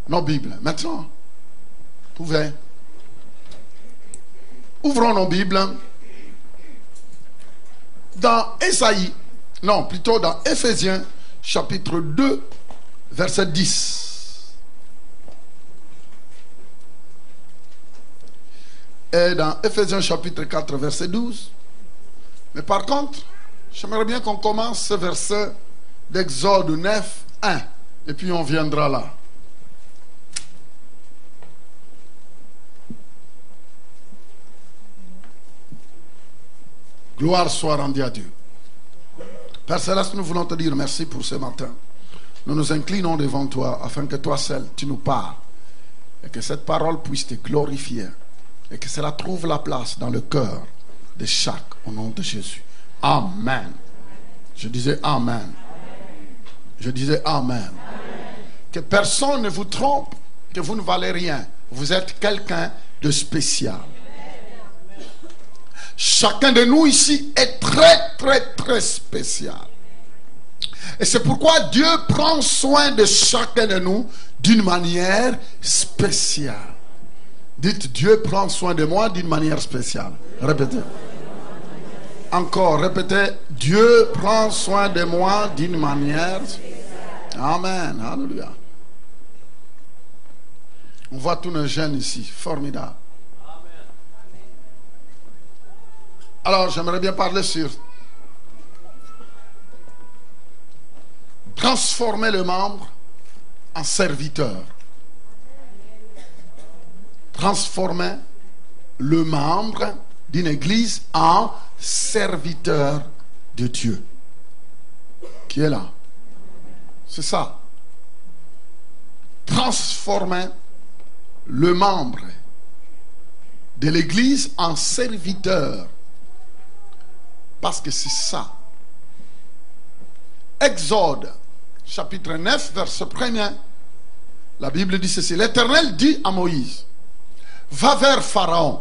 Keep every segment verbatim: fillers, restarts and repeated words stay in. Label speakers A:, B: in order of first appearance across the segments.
A: nos Bibles. Maintenant, pouvez. Ouvrons nos Bibles dans Ésaïe, non, plutôt dans Éphésiens, chapitre deux, verset dix. Et dans Éphésiens, chapitre quatre, verset douze. Mais par contre, j'aimerais bien qu'on commence ce verset d'Exode neuf, un. Et puis on viendra là. Gloire soit rendue à Dieu. Père Céleste, nous voulons te dire merci pour ce matin. Nous nous inclinons devant toi afin que toi seul, tu nous parles. Et que cette parole puisse te glorifier. Et que cela trouve la place dans le cœur de chaque, au nom de Jésus. Amen. Je disais Amen. Je disais Amen. Amen. Que personne ne vous trompe, que vous ne valez rien. Vous êtes quelqu'un de spécial. Chacun de nous ici est très, très, très spécial. Et c'est pourquoi Dieu prend soin de chacun de nous d'une manière spéciale. Dites, Dieu prend soin de moi d'une manière spéciale. Répétez. Encore, répétez. Dieu prend soin de moi d'une manière spéciale. Amen. Alléluia. On voit tous nos jeunes ici. Formidable. Alors, j'aimerais bien parler sur transformer le membre en serviteur. Transformer le membre d'une église en serviteur de Dieu. Qui est là? C'est ça. Transformer le membre de l'église en serviteur. Parce que c'est ça. Exode, chapitre neuf, verset premier. La Bible dit ceci. L'Éternel dit à Moïse, va vers Pharaon.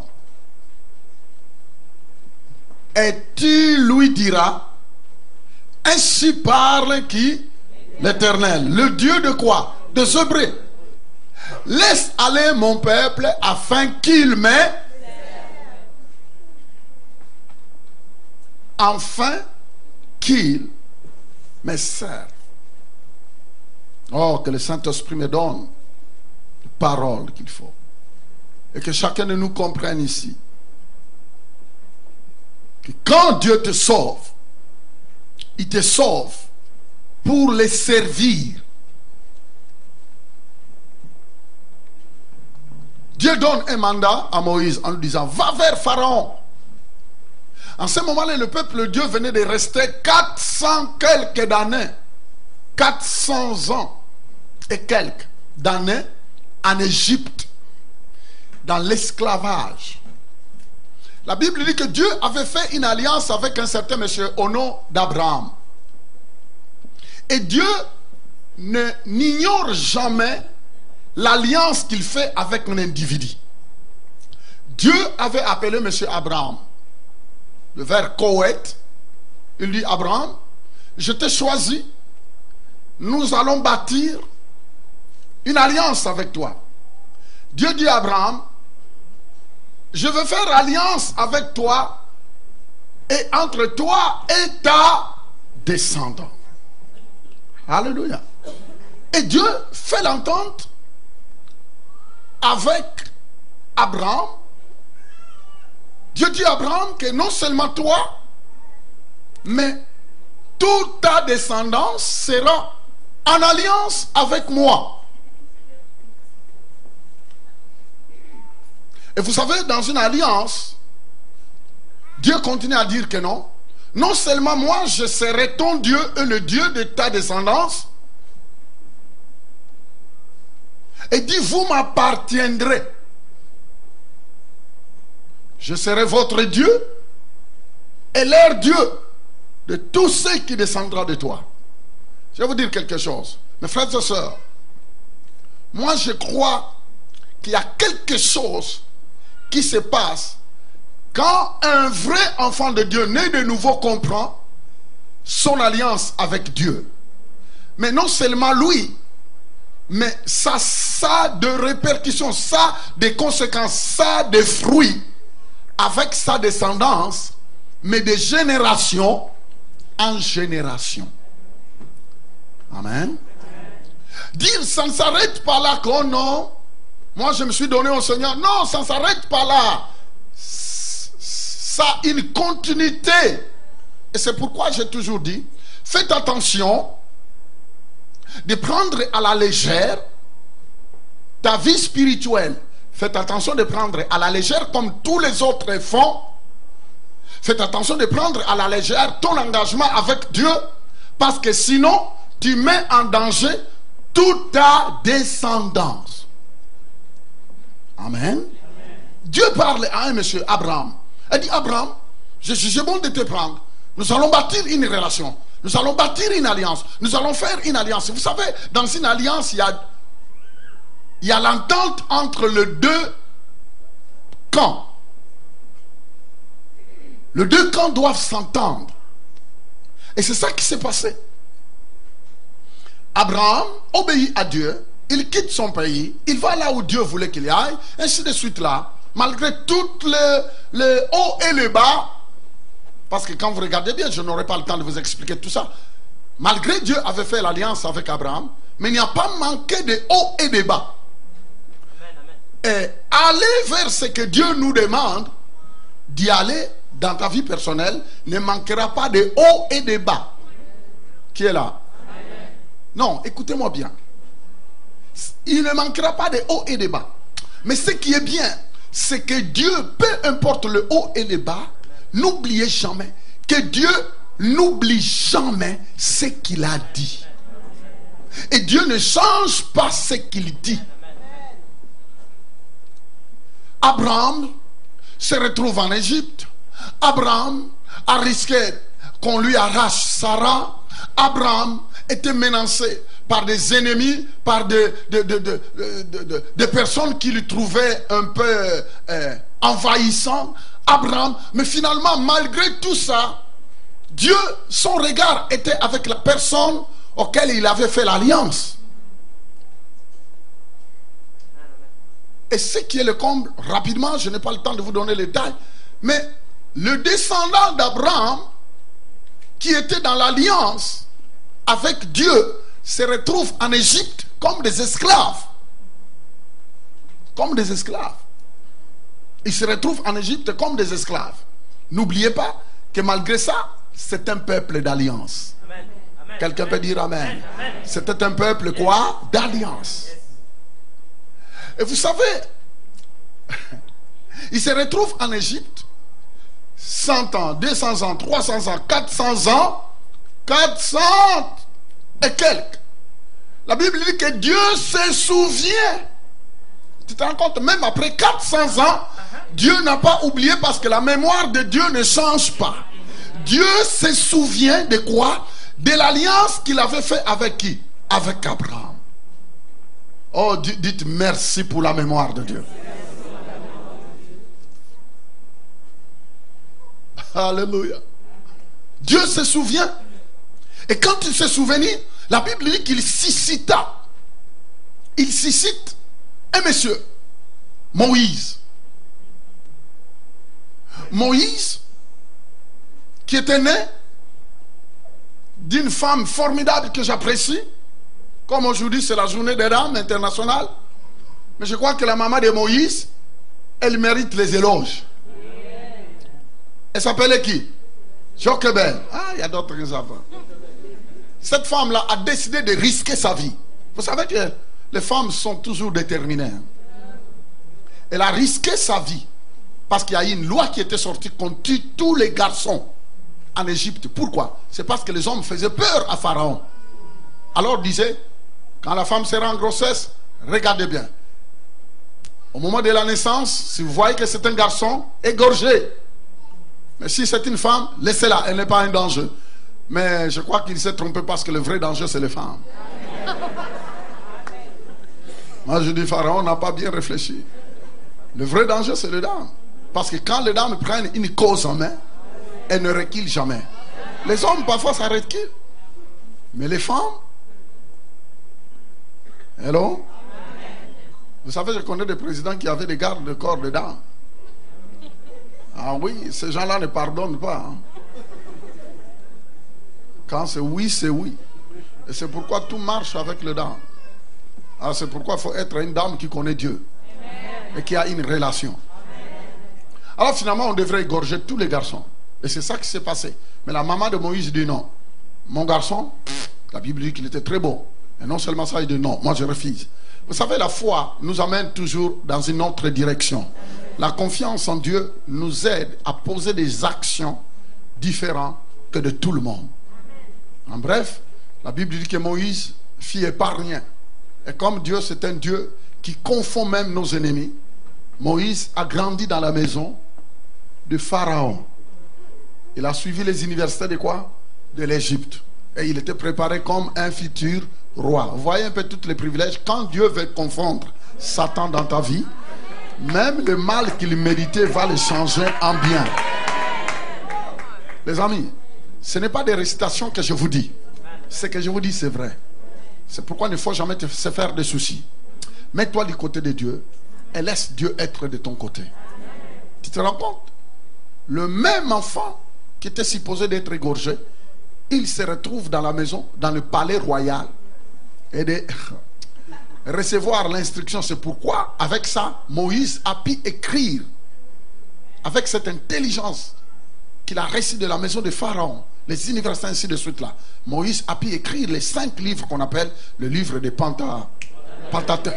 A: Et tu lui diras, ainsi parle qui? L'Éternel. Le Dieu de quoi? Des Hébreux. Laisse aller mon peuple afin qu'il m'ait Enfin qu'il me serve. Oh, que le Saint-Esprit me donne les paroles qu'il faut. Et que chacun de nous comprenne ici. Que quand Dieu te sauve, il te sauve pour les servir. Dieu donne un mandat à Moïse en lui disant, va vers Pharaon. En ce moment-là, le peuple de Dieu venait de rester quatre cents quelques d'années. quatre cents ans et quelques d'années en Égypte, dans l'esclavage. La Bible dit que Dieu avait fait une alliance avec un certain monsieur au nom d'Abraham. Et Dieu ne n'ignore jamais l'alliance qu'il fait avec un individu. Dieu avait appelé monsieur Abraham. Le vers Kohet, il dit, Abraham, je t'ai choisi, nous allons bâtir une alliance avec toi. Dieu dit à Abraham, je veux faire alliance avec toi et entre toi et ta descendant. Alléluia. Et Dieu fait l'entente avec Abraham. Dieu dit à Abraham que non seulement toi, mais toute ta descendance sera en alliance avec moi. Et vous savez, dans une alliance, Dieu continue à dire que non. Non seulement moi, je serai ton Dieu et le Dieu de ta descendance. Et dit, vous m'appartiendrez. Je serai votre Dieu et leur Dieu de tous ceux qui descendront de toi. Je vais vous dire quelque chose. Mes frères et sœurs, moi je crois qu'il y a quelque chose qui se passe quand un vrai enfant de Dieu né de nouveau comprend son alliance avec Dieu. Mais non seulement lui, Mais ça, ça a des répercussions, ça a des conséquences, ça a des fruits avec sa descendance, mais de génération en génération. Amen. Dire ça ne s'arrête pas là, que oh non, moi je me suis donné au Seigneur. Non, ça ne s'arrête pas là. Ça a une continuité. Et c'est pourquoi j'ai toujours dit, faites attention de prendre à la légère ta vie spirituelle. Faites attention de prendre à la légère comme tous les autres font. Faites attention de prendre à la légère ton engagement avec Dieu, parce que sinon tu mets en danger toute ta descendance. Amen. Amen. Dieu parle à un monsieur, Abraham. Il dit, Abraham, je suis bon de te prendre. Nous allons bâtir une relation. Nous allons bâtir une alliance. Nous allons faire une alliance. Vous savez, dans une alliance, il y a, il y a l'entente entre les deux camps. Les deux camps doivent s'entendre. Et c'est ça qui s'est passé. Abraham obéit à Dieu. Il quitte son pays. Il va là où Dieu voulait qu'il aille. Ainsi de suite là. Malgré toutes les, les hauts et les bas. Parce que quand vous regardez bien, je n'aurai pas le temps de vous expliquer tout ça. Malgré Dieu avait fait l'alliance avec Abraham, mais il n'y a pas manqué de hauts et de bas. Amen, amen. Et aller vers ce que Dieu nous demande, d'y aller dans ta vie personnelle, ne manquera pas de hauts et de bas. Qui est là? Amen. Non, écoutez-moi bien. Il ne manquera pas de hauts et de bas. Mais ce qui est bien, c'est que Dieu, peu importe le haut et le bas, n'oubliez jamais que Dieu n'oublie jamais ce qu'il a dit. Et Dieu ne change pas ce qu'il dit. Abraham se retrouve en Égypte. Abraham a risqué qu'on lui arrache Sarah. Abraham était menacé par des ennemis, par des, des, des, des, des, des, des personnes qui lui trouvaient un peu euh, envahissant. Abraham, mais finalement, malgré tout ça, Dieu, son regard était avec la personne auquel il avait fait l'alliance. Et ce qui est le comble, rapidement, je n'ai pas le temps de vous donner les détails, mais le descendant d'Abraham, qui était dans l'alliance avec Dieu, se retrouve en Égypte comme des esclaves. Comme des esclaves. Ils se retrouvent en Égypte comme des esclaves. N'oubliez pas que malgré ça, c'est un peuple d'alliance. Quelqu'un peut dire amen. C'était un peuple quoi? D'alliance. Et vous savez, ils se retrouvent en Égypte cent ans, deux cents ans, trois cents ans, quatre cents ans, quatre cents et quelques. La Bible dit que Dieu se souvient. Tu te rends compte, même après quatre cents ans, Dieu n'a pas oublié, parce que la mémoire de Dieu ne change pas. Dieu se souvient de quoi? De l'alliance qu'il avait fait avec qui? Avec Abraham. Oh, dites merci pour la mémoire de Dieu. Alléluia. Dieu se souvient. Et quand il se souvenait, la Bible dit qu'il suscita. Il suscite un monsieur, Moïse. Moïse, qui était né d'une femme formidable que j'apprécie. Comme aujourd'hui c'est la journée des dames internationale, mais je crois que la maman de Moïse, elle mérite les éloges. Elle s'appelait qui? Jochebed. Ah, il y a d'autres avant. Cette femme-là a décidé de risquer sa vie. Vous savez que les femmes sont toujours déterminées. Elle a risqué sa vie parce qu'il y a une loi qui était sortie contre tous les garçons en Égypte. Pourquoi? C'est parce que les hommes faisaient peur à Pharaon. Alors disait, quand la femme sera en grossesse, regardez bien. Au moment de la naissance, si vous voyez que c'est un garçon, égorgez. Mais si c'est une femme, laissez-la, elle n'est pas un danger. Mais je crois qu'il s'est trompé parce que le vrai danger, c'est les femmes. Moi, je dis, Pharaon n'a pas bien réfléchi. Le vrai danger, c'est les dames. Parce que quand les dames prennent une cause en main, elles ne reculent jamais. Les hommes, parfois, ça recule. Mais les femmes, Hello? Vous savez, je connais des présidents qui avaient des gardes de corps dedans. Ah oui, ces gens-là ne pardonnent pas. Hein. Quand c'est oui, c'est oui. Et c'est pourquoi tout marche avec le dame. Ah, c'est pourquoi il faut être une dame qui connaît Dieu. Et qui a une relation. Alors finalement, on devrait égorger tous les garçons. Et c'est ça qui s'est passé. Mais la maman de Moïse dit non. Mon garçon, pff, la Bible dit qu'il était très beau. Et non seulement ça, il dit non, moi je refuse. Vous savez, la foi nous amène toujours dans une autre direction. La confiance en Dieu nous aide à poser des actions différentes que de tout le monde. En bref, la Bible dit que Moïse fit épargner. Et comme Dieu, c'est un Dieu qui confond même nos ennemis, Moïse a grandi dans la maison de Pharaon. Il a suivi les universités de quoi? De l'Égypte. Et il était préparé comme un futur roi. Vous voyez un peu tous les privilèges. Quand Dieu veut confondre Satan dans ta vie, même le mal qu'il méritait va le changer en bien. Les amis, ce n'est pas des récitations que je vous dis. Ce que je vous dis, c'est vrai. C'est pourquoi il ne faut jamais te se faire des soucis. Mets-toi du côté de Dieu et laisse Dieu être de ton côté. Tu te rends compte? Le même enfant qui était supposé d'être égorgé, il se retrouve dans la maison, dans le palais royal, et de recevoir l'instruction. C'est pourquoi, avec ça, Moïse a pu écrire, avec cette intelligence qu'il a reçue de la maison de Pharaon, les universités ainsi de suite là. Moïse a pu écrire les cinq livres qu'on appelle le livre des Penta, Pentateuch.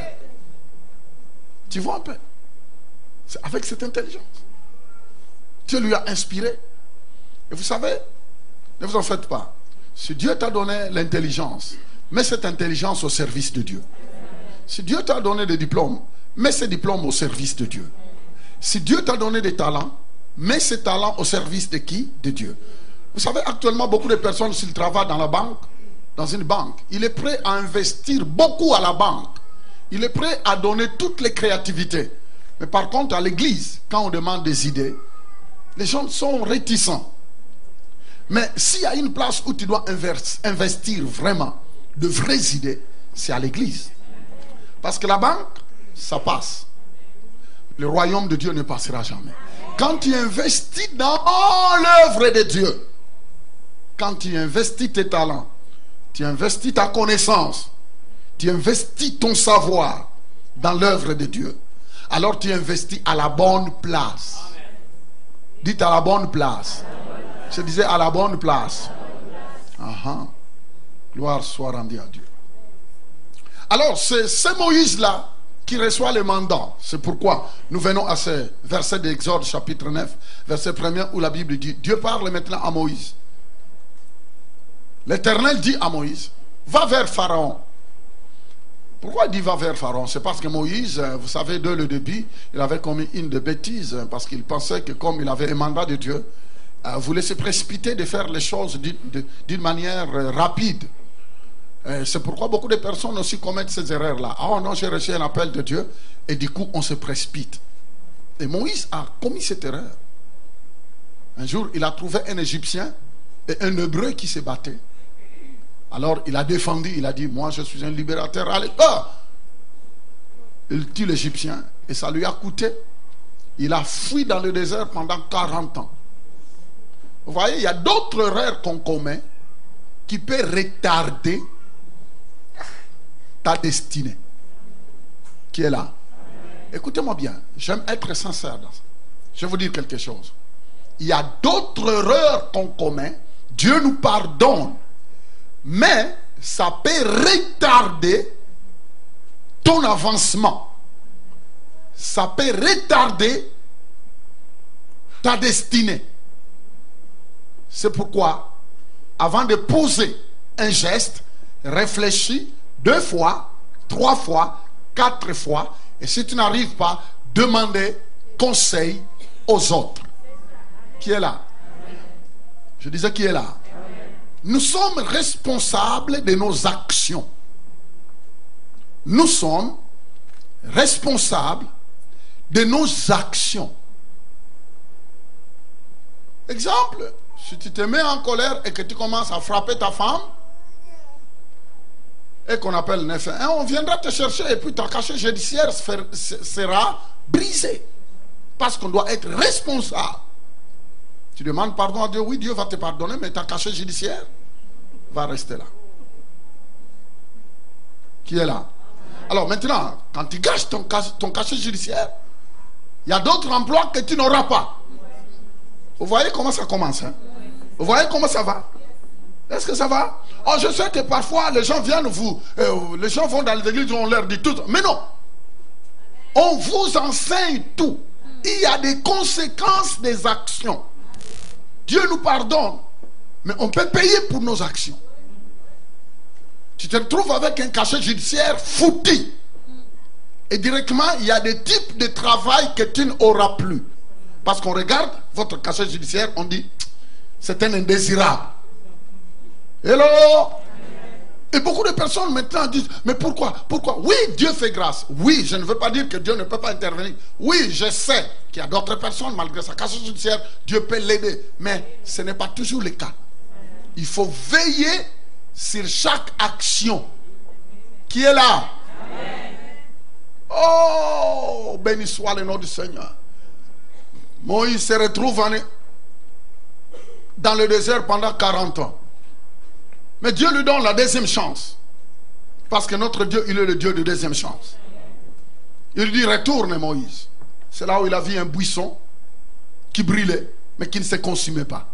A: Tu vois un peu? C'est avec cette intelligence. Dieu lui a inspiré. Et vous savez, ne vous en faites pas. Si Dieu t'a donné l'intelligence, mets cette intelligence au service de Dieu. Si Dieu t'a donné des diplômes, mets ces diplômes au service de Dieu. Si Dieu t'a donné des talents, mets ces talents au service de qui? De Dieu. Vous savez, actuellement, beaucoup de personnes, s'ils travaillent dans la banque, dans une banque, il est prêt à investir beaucoup à la banque. Il est prêt à donner toutes les créativités. Mais par contre, à l'église, quand on demande des idées, les gens sont réticents. Mais s'il y a une place où tu dois investir vraiment de vraies idées, c'est à l'église. Parce que la banque, ça passe. Le royaume de Dieu ne passera jamais. Quand tu investis dans l'œuvre de Dieu, quand tu investis tes talents, tu investis ta connaissance, tu investis ton savoir dans l'œuvre de Dieu, alors tu investis à la bonne place. Dites à la bonne place. Je disais à la bonne place. Aha. Gloire soit rendue à Dieu. Alors c'est ce Moïse-là qui reçoit le mandat. C'est pourquoi nous venons à ce verset d'Exode chapitre neuf, verset premier, où la Bible dit, Dieu parle maintenant à Moïse. L'Éternel dit à Moïse, va vers Pharaon. Pourquoi il dit va vers Pharaon? C'est parce que Moïse, vous savez, dès le début, il avait commis une de bêtises, parce qu'il pensait que comme il avait un mandat de Dieu, il voulait se précipiter de faire les choses d'une manière rapide. C'est pourquoi beaucoup de personnes aussi commettent ces erreurs-là. Oh non, j'ai reçu un appel de Dieu, et du coup, on se précipite. Et Moïse a commis cette erreur. Un jour, il a trouvé un Égyptien et un Hébreu qui se battaient. Alors il a défendu, il a dit, moi je suis un libérateur, allez, oh! Il tue l'Égyptien et ça lui a coûté. Il a fui dans le désert pendant quarante ans. Vous voyez, il y a d'autres erreurs qu'on commet qui peuvent retarder ta destinée. Qui est là? Écoutez-moi bien, j'aime être sincère dans ça. Je vais vous dire quelque chose. Il y a d'autres erreurs qu'on commet, Dieu nous pardonne. Mais ça peut retarder ton avancement. Ça peut retarder ta destinée. C'est pourquoi, avant de poser un geste, réfléchis deux fois, trois fois, quatre fois. Et si tu n'arrives pas, demandez conseil aux autres. Qui est là? Je disais qui est là? Nous sommes responsables de nos actions. Nous sommes responsables de nos actions. Exemple, si tu te mets en colère et que tu commences à frapper ta femme, et qu'on appelle Néphin, hein, on viendra te chercher et puis ta cachette judiciaire sera brisée. Parce qu'on doit être responsable. Tu demandes pardon à Dieu, oui, Dieu va te pardonner, mais ta cachette judiciaire va rester là. Qui est là? Alors maintenant, quand tu gâches ton, ton cachet judiciaire, il y a d'autres emplois que tu n'auras pas. Vous voyez comment ça commence, hein? Vous voyez comment ça va? Est-ce que ça va? Oh, je sais que parfois les gens viennent vous, euh, les gens vont dans l'église, on leur dit tout. Mais non, on vous enseigne tout. Il y a des conséquences des actions. Dieu nous pardonne, mais on peut payer pour nos actions. Tu te retrouves avec un cachet judiciaire foutu. Et directement, il y a des types de travail que tu n'auras plus. Parce qu'on regarde votre cachet judiciaire, on dit, c'est un indésirable. Hello? Et beaucoup de personnes maintenant disent, mais pourquoi? Pourquoi? Oui, Dieu fait grâce. Oui, je ne veux pas dire que Dieu ne peut pas intervenir. Oui, je sais qu'il y a d'autres personnes, malgré sa cachet judiciaire, Dieu peut l'aider. Mais ce n'est pas toujours le cas. Il faut veiller sur chaque action qui est là. Amen. Oh, béni soit le nom du Seigneur. Moïse se retrouve en, dans le désert pendant quarante ans. Mais Dieu lui donne la deuxième chance. Parce que notre Dieu, il est le Dieu de deuxième chance. Il lui dit, retourne Moïse. C'est là où il a vu un buisson qui brûlait, mais qui ne se consumait pas.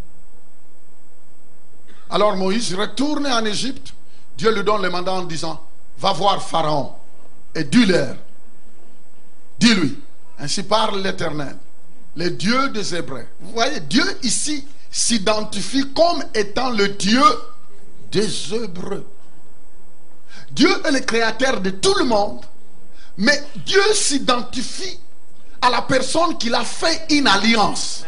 A: Alors Moïse retourne en Égypte. Dieu lui donne le mandat en disant, va voir Pharaon et dis-leur, dis-lui, ainsi parle l'Éternel, le Dieu des Hébreux. Vous voyez, Dieu ici s'identifie comme étant le Dieu des Hébreux. Dieu est le créateur de tout le monde, mais Dieu s'identifie à la personne qui a fait une alliance.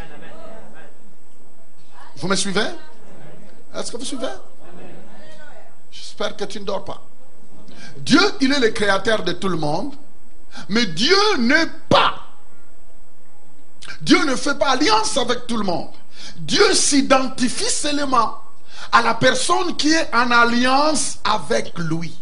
A: Vous me suivez? Est-ce que vous suivez? J'espère que tu ne dors pas. Dieu, il est le créateur de tout le monde, mais Dieu n'est pas. Dieu ne fait pas alliance avec tout le monde. Dieu s'identifie seulement à la personne qui est en alliance avec lui.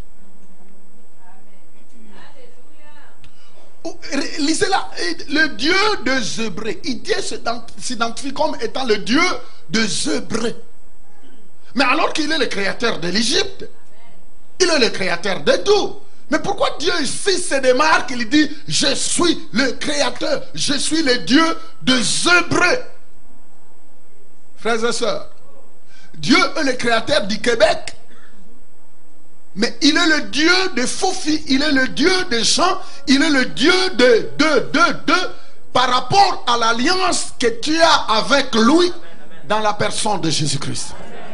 A: Lisez là, le Dieu des Hébreux. Il s'identifie comme étant le Dieu des Hébreux. Mais alors qu'il est le créateur de l'Égypte, il est le créateur de tout. Mais pourquoi Dieu ici se démarque? Il dit, je suis le créateur, je suis le Dieu des Hébreux. Frères et sœurs, Dieu est le créateur du Québec, mais il est le Dieu des faux-filles, il est le Dieu des gens, il est le Dieu de, de, de, de, par rapport à l'alliance que tu as avec lui dans la personne de Jésus-Christ.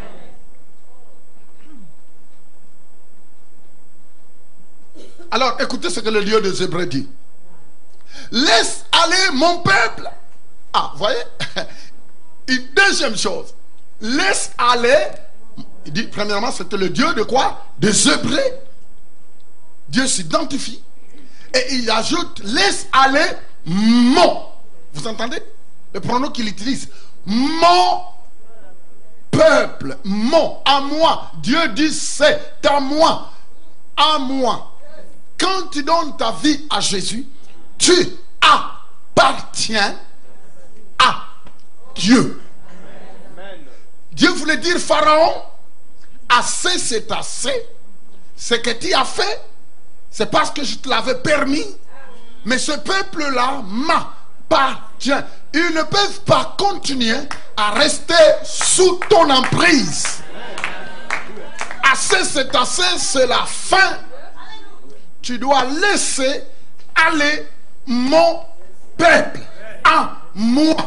A: Alors, écoutez ce que le Dieu des Hébreux dit. Laisse aller mon peuple. Ah, vous voyez? Une deuxième chose. Laisse aller. Il dit, premièrement, c'était le Dieu de quoi? Des Hébreux. Dieu s'identifie. Et il ajoute, laisse aller mon. Vous entendez? Le pronom qu'il utilise. Mon peuple. Mon. À moi. Dieu dit, c'est à moi. À moi. Quand tu donnes ta vie à Jésus, tu appartiens à Dieu. Dieu voulait dire, Pharaon, assez c'est assez. Ce que tu as fait, c'est parce que je te l'avais permis. Mais ce peuple-là m'appartient. Ils ne peuvent pas continuer à rester sous ton emprise. Assez c'est assez, c'est la fin. Tu dois laisser aller mon peuple à moi.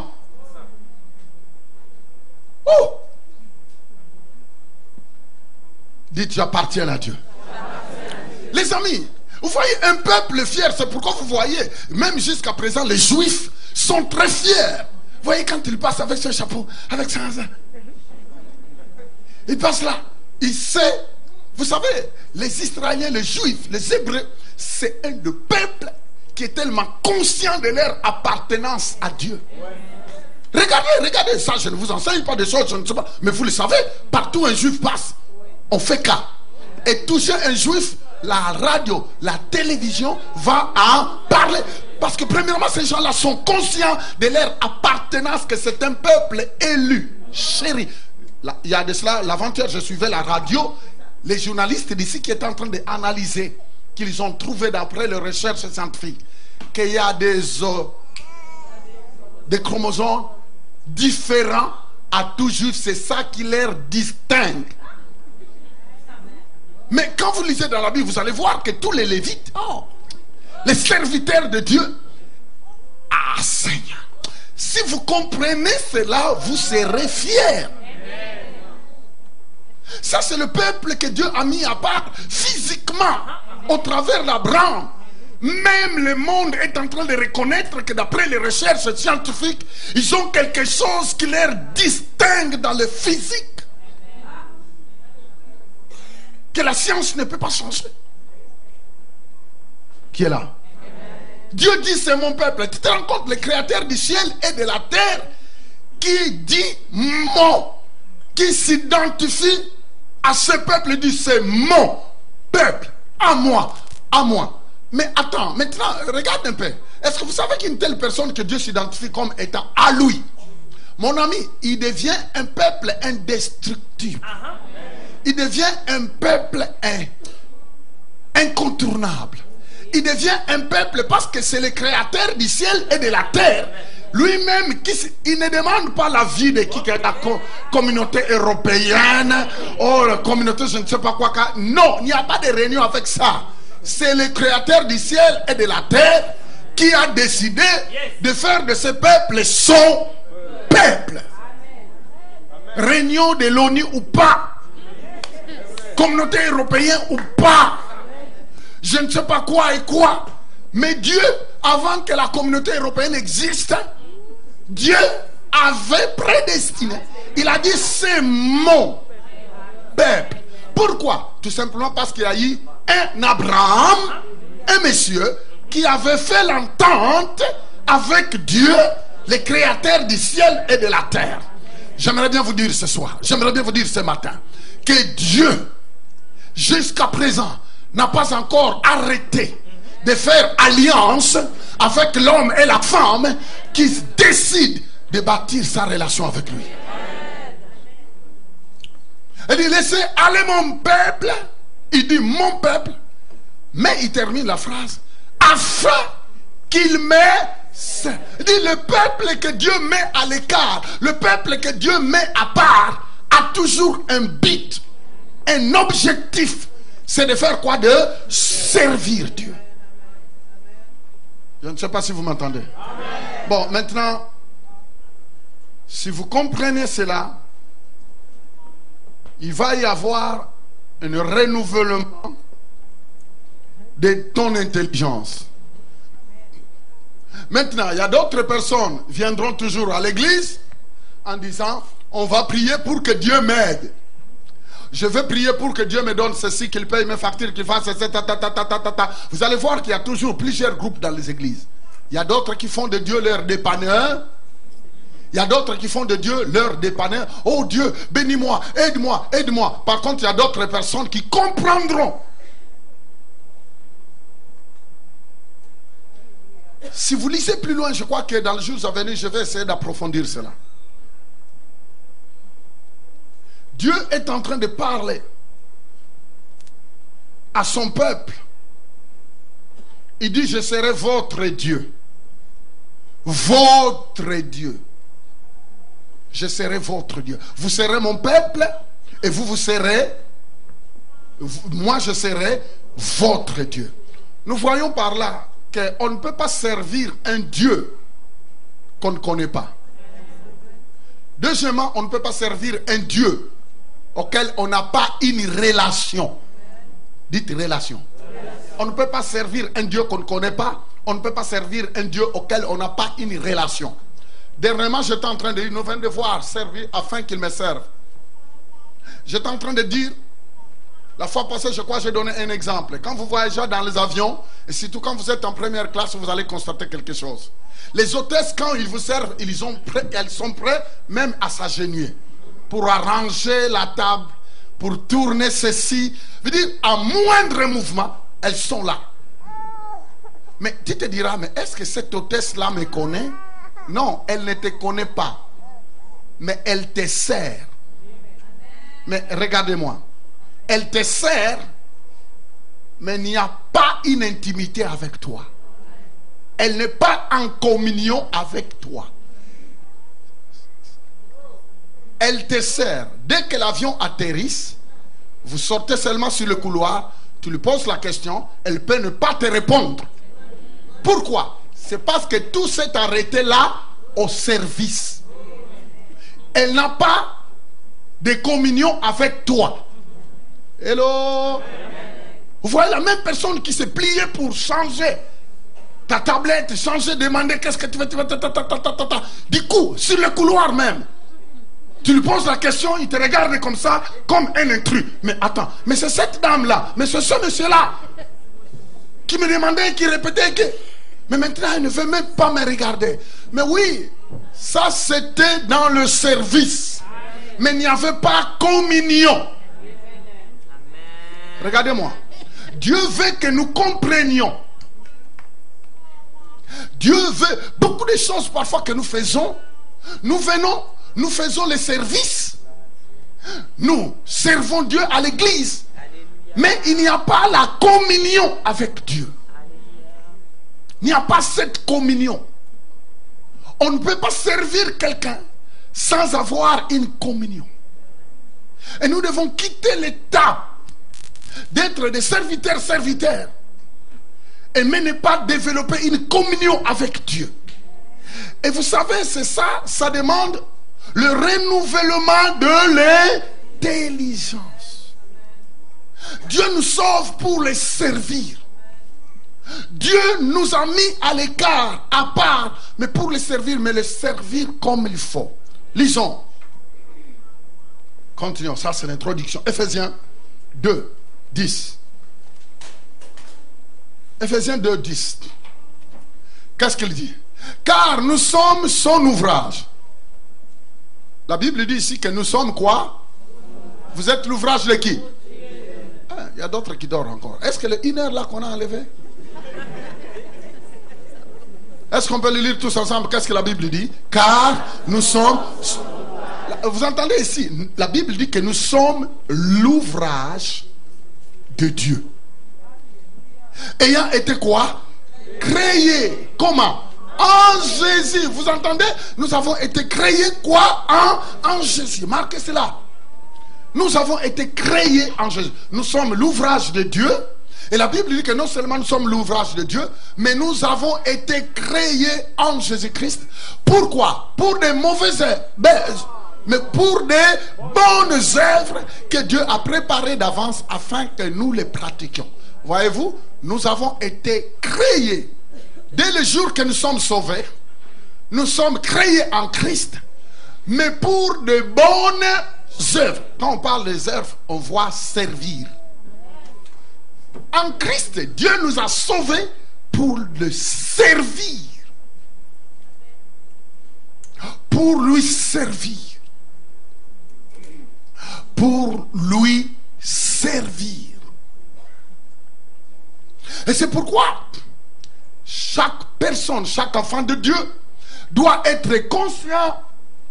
A: Oh! Dites, j'appartiens à Dieu. Les amis, vous voyez un peuple fier, c'est pourquoi vous voyez, même jusqu'à présent, les Juifs sont très fiers. Vous voyez quand ils passent avec ce chapeau, avec ça, il passe là, il sait. Vous savez, les Israéliens, les Juifs, les Hébreux, c'est un de peuple qui est tellement conscient de leur appartenance à Dieu. Regardez, regardez ça, je ne vous enseigne pas des choses, je ne sais pas, mais vous le savez, partout un Juif passe, on fait cas. et toucher un juif, la radio, la télévision va en parler. Parce que premièrement, ces gens-là sont conscients de leur appartenance, que c'est un peuple élu, chéri. Là, il y a de cela, l'avant-hier, je suivais la radio, les journalistes d'ici qui étaient en train d'analyser, qu'ils ont trouvé d'après les recherches scientifiques, qu'il y a des, euh, des chromosomes différents à tout juif, c'est ça qui les distingue. Mais quand vous lisez dans la Bible, vous allez voir que tous les Lévites, oh, les serviteurs de Dieu, ah Seigneur, si vous comprenez cela, vous serez fiers. Ça, c'est le peuple que Dieu a mis à part physiquement au travers d'Abraham. Même le monde est en train de reconnaître que d'après les recherches scientifiques, ils ont quelque chose qui leur distingue dans le physique, que la science ne peut pas changer. Qui est là? Dieu dit c'est mon peuple. Tu te rends compte, le créateur du ciel et de la terre, qui dit mon, qui s'identifie à ce peuple, dit c'est mon peuple, à moi, à moi. Mais attends, maintenant, regarde un peu. Est-ce que vous savez qu'une telle personne que Dieu s'identifie comme étant à lui, mon ami, il devient un peuple indestructible. Il devient un peuple in, incontournable. Il devient un peuple parce que c'est le créateur du ciel et de la terre. Lui-même, il ne demande pas la vie de qui que la communauté européenne ou la communauté je ne sais pas quoi. Non, il n'y a pas de réunion avec ça. C'est le créateur du ciel et de la terre qui a décidé de faire de ce peuple son peuple. Réunion de l'ONU ou pas, communauté européenne ou pas, je ne sais pas quoi et quoi. Mais Dieu, avant que la communauté européenne existe, Dieu avait prédestiné. Il a dit c'est mon peuple. Pourquoi? Tout simplement parce qu'il y a eu un Abraham, un monsieur qui avait fait l'entente avec Dieu, le créateur du ciel et de la terre. J'aimerais bien vous dire ce soir, j'aimerais bien vous dire ce matin, que Dieu, jusqu'à présent, n'a pas encore arrêté de faire alliance avec l'homme et la femme qui décident de bâtir sa relation avec lui. Il dit laissez aller mon peuple. Il dit mon peuple. Mais il termine la phrase afin qu'il met. Il dit le peuple que Dieu met à l'écart, le peuple que Dieu met à part, a toujours un but, un objectif. C'est de faire quoi? De servir Dieu. Je ne sais pas si vous m'entendez. Bon, maintenant, si vous comprenez cela, il va y avoir un renouvellement de ton intelligence. Maintenant, il y a d'autres personnes qui viendront toujours à l'église en disant, on va prier pour que Dieu m'aide. Je vais prier pour que Dieu me donne ceci, qu'il paye mes factures, qu'il fasse ceci, ta, ta, ta, ta, ta, ta. Vous allez voir qu'il y a toujours plusieurs groupes dans les églises. Il y a d'autres qui font de Dieu leur dépanneur. Il y a d'autres qui font de Dieu leur dépanneur. Oh Dieu, bénis-moi, aide-moi, aide-moi. Par contre, il y a d'autres personnes qui comprendront. Si vous lisez plus loin, je crois que dans le jour à venir, je vais essayer d'approfondir cela. Dieu est en train de parler à son peuple. Il dit, je serai votre Dieu. Votre Dieu. Je serai votre Dieu. Vous serez mon peuple et vous, vous serez, moi je serai votre Dieu. Nous voyons par là qu'on ne peut pas servir un Dieu qu'on ne connaît pas. Deuxièmement, on ne peut pas servir un Dieu auquel on n'a pas une relation. Dites relation. On ne peut pas servir un Dieu qu'on ne connaît pas. On ne peut pas servir un Dieu auquel on n'a pas une relation. Dernièrement, j'étais en train de dire, nous venons de voir servir afin qu'il me serve. J'étais en train de dire, la fois passée, je crois que j'ai donné un exemple. Quand vous voyagez dans les avions, et surtout quand vous êtes en première classe, vous allez constater quelque chose. Les hôtesses, quand ils vous servent, ils, ont prêt, elles sont prêtes même à s'agenouiller pour arranger la table, pour tourner ceci. Je veux dire, à moindre mouvement, elles sont là. Mais tu te diras, mais est-ce que cette hôtesse-là me connaît? Non, elle ne te connaît pas. Mais elle te sert. Mais regardez-moi. Elle te sert, mais il n'y a pas une intimité avec toi. Elle n'est pas en communion avec toi. Elle te sert. Dès que l'avion atterrisse, vous sortez seulement sur le couloir, tu lui poses la question, elle peut ne pas te répondre. Pourquoi? C'est parce que tout s'est arrêté là au service. Elle n'a pas de communion avec toi. Hello? Vous voyez la même personne qui s'est pliée pour changer ta tablette, changer, demander qu'est-ce que tu veux, tu veux, ta, ta, ta, ta, ta, ta. Du coup, sur le couloir même, tu lui poses la question, il te regarde comme ça, comme un intrus. Mais attends, mais c'est cette dame-là, mais c'est ce monsieur-là qui me demandait, qui répétait que... Mais maintenant, il ne veut même pas me regarder. Mais oui, ça c'était dans le service. Mais il n'y avait pas communion. Regardez-moi. Dieu veut que nous comprenions. Dieu veut beaucoup de choses parfois que nous faisons. Nous venons, nous faisons les services. Nous servons Dieu à l'église. Mais il n'y a pas la communion avec Dieu. Il n'y a pas cette communion. On ne peut pas servir quelqu'un sans avoir une communion. Et nous devons quitter l'état d'être des serviteurs serviteurs et mais ne pas développer une communion avec Dieu. Et vous savez, c'est ça, ça demande le renouvellement de l'intelligence. Dieu nous sauve pour les servir. Dieu nous a mis à l'écart, à part, mais pour les servir, mais les servir comme il faut. Lisons. Continuons, ça c'est l'introduction. Éphésiens deux, dix. Éphésiens deux, dix. Qu'est-ce qu'il dit? Car nous sommes son ouvrage. La Bible dit ici que nous sommes quoi? Vous êtes l'ouvrage de qui? Ah, il y a d'autres qui dorment encore. Est-ce que le une heure là qu'on a enlevé? Est-ce qu'on peut le lire tous ensemble? Qu'est-ce que la Bible dit? Car nous sommes... Vous entendez ici? La Bible dit que nous sommes l'ouvrage de Dieu. Ayant été quoi? Créé. Comment? En Jésus. Vous entendez? Nous avons été créés quoi? En, en Jésus. Marquez cela. Nous avons été créés en Jésus. Nous sommes l'ouvrage de Dieu. Et la Bible dit que non seulement nous sommes l'ouvrage de Dieu, mais nous avons été créés en Jésus-Christ. Pourquoi? Pour des mauvaises œuvres, mais pour des bonnes œuvres que Dieu a préparées d'avance afin que nous les pratiquions. Voyez-vous, nous avons été créés. Dès le jour que nous sommes sauvés, nous sommes créés en Christ, mais pour de bonnes œuvres. Quand on parle des œuvres, on voit servir. En Christ, Dieu nous a sauvés pour le servir. Pour lui servir. Pour lui servir. Et c'est pourquoi chaque personne, chaque enfant de Dieu doit être conscient,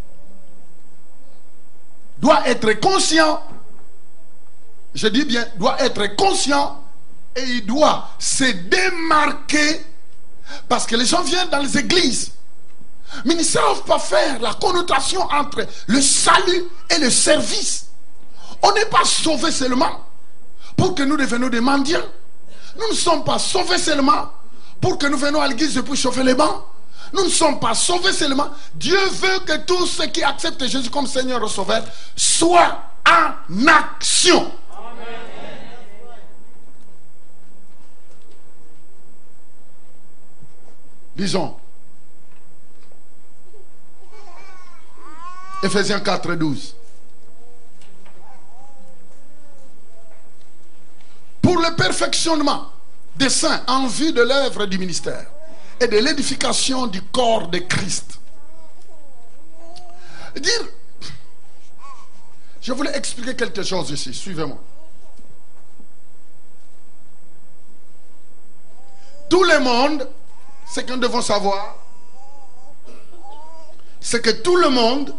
A: doit être conscient, je dis bien, doit être conscient. Et il doit se démarquer. Parce que les gens viennent dans les églises, mais ils ne savent pas faire la connotation entre le salut et le service. On n'est pas sauvés seulement pour que nous devenions des mendiants. Nous ne sommes pas sauvés seulement pour que nous venions à l'église et pour chauffer les bancs. Nous ne sommes pas sauvés seulement. Dieu veut que tous ceux qui acceptent Jésus comme Seigneur et Sauveur soient en action. Disons, Éphésiens quatre, douze. Pour le perfectionnement des saints en vue de l'œuvre du ministère et de l'édification du corps de Christ. Dire, Je voulais expliquer quelque chose ici. Suivez-moi. Tout le monde, ce que nous devons savoir, c'est que tout le monde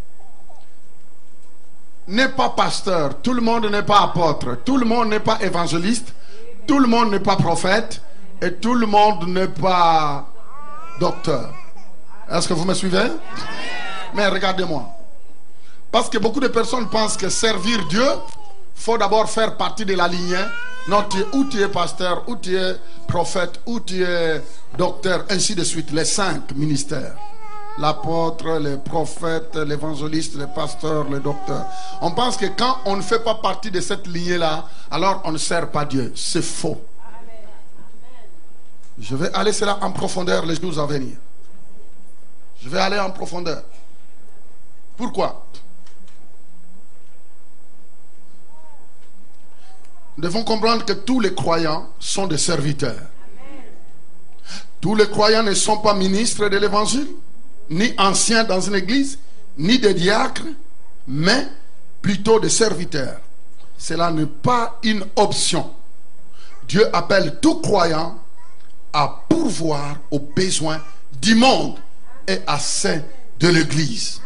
A: n'est pas pasteur, tout le monde n'est pas apôtre, tout le monde n'est pas évangéliste, tout le monde n'est pas prophète et tout le monde n'est pas docteur. Est-ce que vous me suivez? Mais regardez-moi. Parce que beaucoup de personnes pensent que servir Dieu, il faut d'abord faire partie de la lignée. Non, tu es, ou tu es pasteur, ou tu es prophète, ou tu es docteur, ainsi de suite. Les cinq ministères. L'apôtre, les prophètes, l'évangéliste, le pasteur, le docteur. On pense que quand on ne fait pas partie de cette lignée-là, alors on ne sert pas Dieu. C'est faux. Je vais aller cela en profondeur les jours à venir. Je vais aller en profondeur. Pourquoi? Nous devons comprendre que tous les croyants sont des serviteurs. Tous les croyants ne sont pas ministres de l'évangile, ni anciens dans une église, ni des diacres, mais plutôt des serviteurs. Cela n'est pas une option. Dieu appelle tout croyant à pourvoir aux besoins du monde et à ceux de l'église.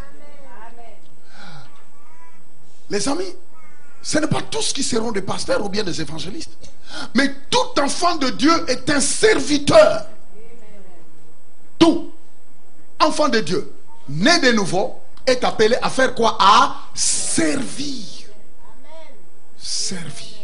A: Les amis, ce n'est pas tous qui seront des pasteurs ou bien des évangélistes. Mais tout enfant de Dieu est un serviteur. Tout enfant de Dieu, né de nouveau, est appelé à faire quoi? À servir. Servir.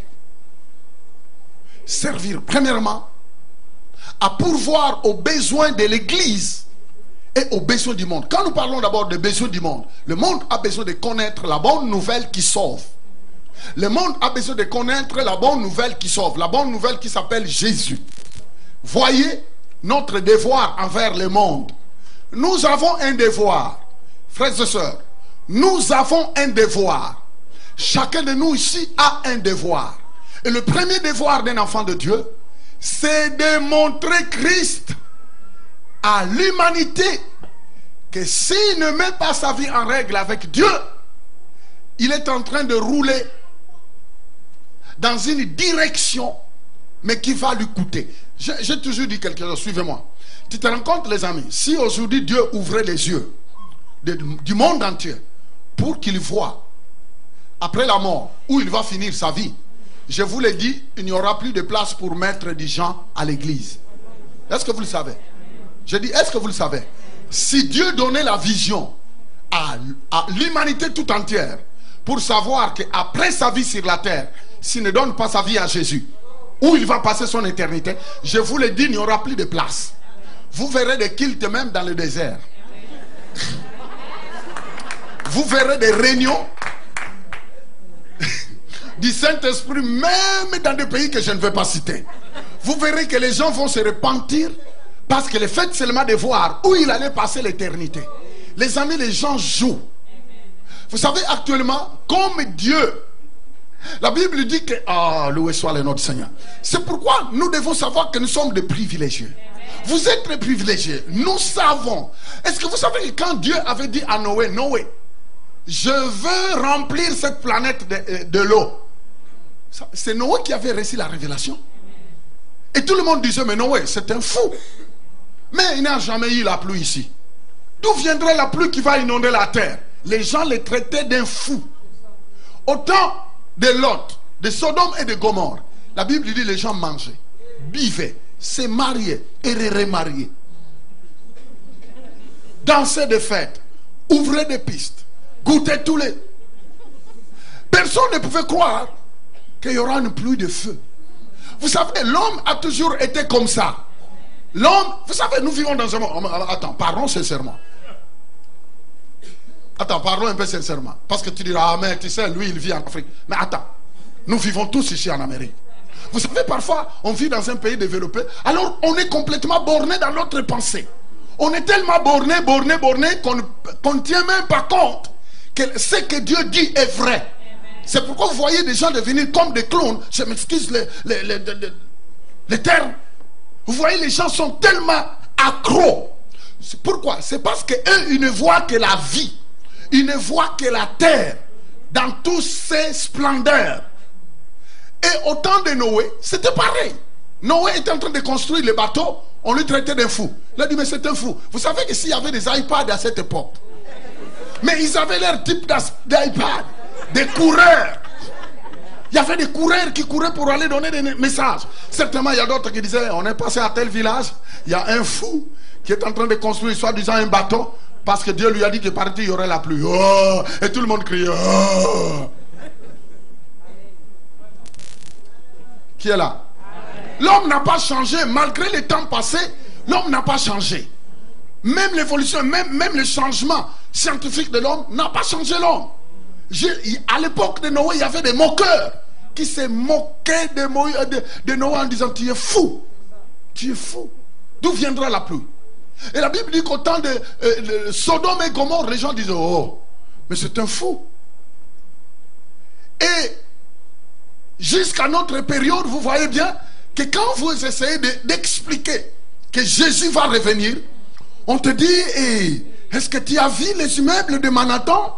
A: Servir, premièrement, à pourvoir aux besoins de l'église et aux besoins du monde. Quand nous parlons d'abord des besoins du monde, le monde a besoin de connaître la bonne nouvelle qui sauve. Le monde a besoin de connaître la bonne nouvelle qui sauve, la bonne nouvelle qui s'appelle Jésus. Voyez notre devoir envers le monde. Nous avons un devoir, frères et sœurs, nous avons un devoir. Chacun de nous ici a un devoir. Et le premier devoir d'un enfant de Dieu, c'est de montrer Christ à l'humanité, que s'il ne met pas sa vie en règle avec Dieu, il est en train de rouler dans une direction, mais qui va lui coûter. J'ai toujours dit quelque chose, suivez-moi. Tu te rends compte, les amis, si aujourd'hui Dieu ouvrait les yeux de, du monde entier pour qu'il voit après la mort où il va finir sa vie, je vous l'ai dit, il n'y aura plus de place pour mettre des gens à l'église. Est-ce que vous le savez? Je dis, est-ce que vous le savez? Si Dieu donnait la vision à, à l'humanité tout entière pour savoir qu'après sa vie sur la terre, s'il ne donne pas sa vie à Jésus, où il va passer son éternité, je vous l'ai dit, il n'y aura plus de place. Vous verrez des cultes même dans le désert. Vous verrez des réunions du Saint-Esprit même dans des pays que je ne vais pas citer. Vous verrez que les gens vont se repentir parce que le fait seulement de voir où il allait passer l'éternité. Les amis, les gens jouent. Vous savez, actuellement, comme Dieu, la Bible dit que, ah, oh, loué soit le nom du Seigneur. C'est pourquoi nous devons savoir que nous sommes des privilégiés. Vous êtes des privilégiés. Nous savons. Est-ce que vous savez que quand Dieu avait dit à Noé, Noé, je veux remplir cette planète de, de l'eau. C'est Noé qui avait reçu la révélation. Et tout le monde disait, mais Noé, c'est un fou. Mais il n'a jamais eu la pluie ici. D'où viendrait la pluie qui va inonder la terre? Les gens les traitaient d'un fou. Au temps de Lot, de Sodome et de Gomorrhe, la Bible dit les gens mangeaient, buvaient, se mariaient et remariaient, dansaient des fêtes, ouvraient des pistes, goûtaient tous les... Personne ne pouvait croire qu'il y aura une pluie de feu. Vous savez, l'homme a toujours été comme ça. L'homme, vous savez, nous vivons dans un monde... Attends, parlons sincèrement. Attends, parlons un peu sincèrement. Parce que tu diras, ah mais tu sais, lui il vit en Afrique. Mais attends, nous vivons tous ici en Amérique. Vous savez, parfois, on vit dans un pays développé, alors on est complètement borné dans notre pensée. On est tellement borné, borné, borné, qu'on qu'on ne tient même pas compte que ce que Dieu dit est vrai. C'est pourquoi vous voyez des gens devenir comme des clones. Je m'excuse les, les, les, les, les termes. Vous voyez, les gens sont tellement accros. Pourquoi? C'est parce qu'eux, ils ne voient que la vie. Ils ne voient que la terre. dans toutes ses splendeurs. Et au temps de Noé, c'était pareil. Noé était en train de construire le bateau, on lui traitait d'un fou. Il a dit, mais c'est un fou. Vous savez que s'il y avait des iPads à cette époque, mais ils avaient leur type d'iPad, des coureurs. Il y avait des coureurs qui couraient pour aller donner des messages. Certainement, il y a d'autres qui disaient, on est passé à tel village, il y a un fou qui est en train de construire soi-disant un bateau, parce que Dieu lui a dit que partout il y aurait la pluie. Oh, et tout le monde criait. Oh. Qui est là? L'homme n'a pas changé, malgré les temps passés, l'homme n'a pas changé. Même l'évolution, même, même le changement scientifique de l'homme n'a pas changé l'homme. À l'époque de Noé, il y avait des moqueurs qui se moquaient de, de, de Noé en disant, tu es fou, tu es fou. D'où viendra la pluie? Et la Bible dit qu'au temps de, euh, de Sodome et Gomorrhe, les gens disaient, oh, mais c'est un fou. Et jusqu'à notre période, vous voyez bien que quand vous essayez d'expliquer de, que Jésus va revenir, on te dit, hey, est-ce que tu as vu les immeubles de Manhattan?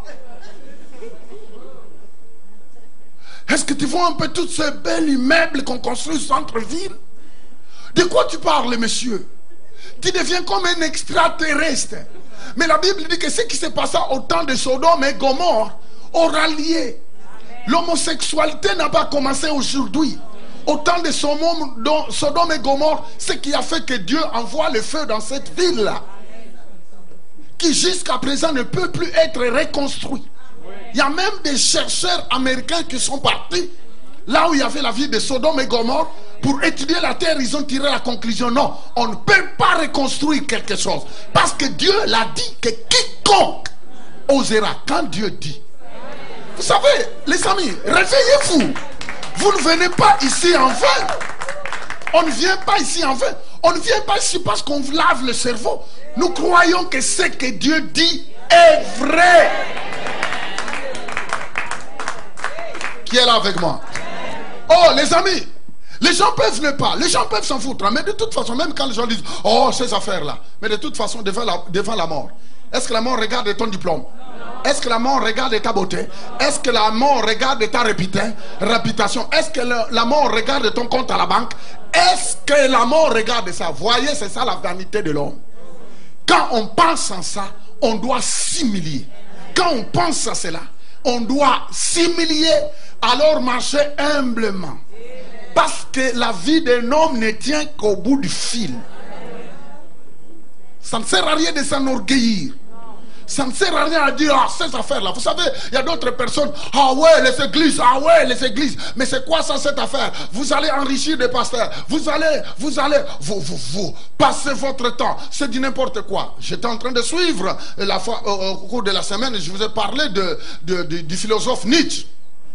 A: Est-ce que tu vois un peu tous ces belles immeubles qu'on construit au centre-ville? De quoi tu parles, monsieur? Tu deviens comme un extraterrestre. Mais la Bible dit que ce qui s'est passé au temps de Sodome et Gomorrhe aura lié. L'homosexualité n'a pas commencé aujourd'hui. Au temps de Sodome et Gomorrhe, ce qui a fait que Dieu envoie le feu dans cette ville-là, qui jusqu'à présent ne peut plus être reconstruit. Il y a même des chercheurs américains qui sont partis là où il y avait la ville de Sodome et Gomorrhe pour étudier la terre. Ils ont tiré la conclusion, non, on ne peut pas reconstruire quelque chose, parce que Dieu l'a dit que quiconque osera. Quand Dieu dit, vous savez les amis, réveillez-vous. Vous ne venez pas ici en vain. On ne vient pas ici en vain. On ne vient pas ici parce qu'on vous lave le cerveau. Nous croyons que ce que Dieu dit est vrai. Qui est là avec moi? Oh les amis, les gens peuvent ne pas, les gens peuvent s'en foutre, mais de toute façon, même quand les gens disent, oh ces affaires-là, mais de toute façon, devant la, devant la mort, est-ce que la mort regarde ton diplôme? Est-ce que la mort regarde ta beauté? Est-ce que la mort regarde ta réputation? Est-ce que le, la mort regarde ton compte à la banque? Est-ce que la mort regarde ça? Voyez, c'est ça la vanité de l'homme. Quand on pense en ça, on doit s'humilier. Quand on pense à cela, on doit s'humilier, alors marcher humblement. Parce que la vie d'un homme ne tient qu'au bout du fil. Ça ne sert à rien de s'enorgueillir. Ça ne sert à rien à dire, ah, ces affaires-là. Vous savez, il y a d'autres personnes, ah ouais, les églises, ah ouais, les églises. Mais c'est quoi ça, cette affaire? Vous allez enrichir des pasteurs. Vous allez, vous allez, vous, vous, vous, passez votre temps. C'est du n'importe quoi. J'étais en train de suivre la fois, au, au cours de la semaine, je vous ai parlé de, de, de, du philosophe Nietzsche.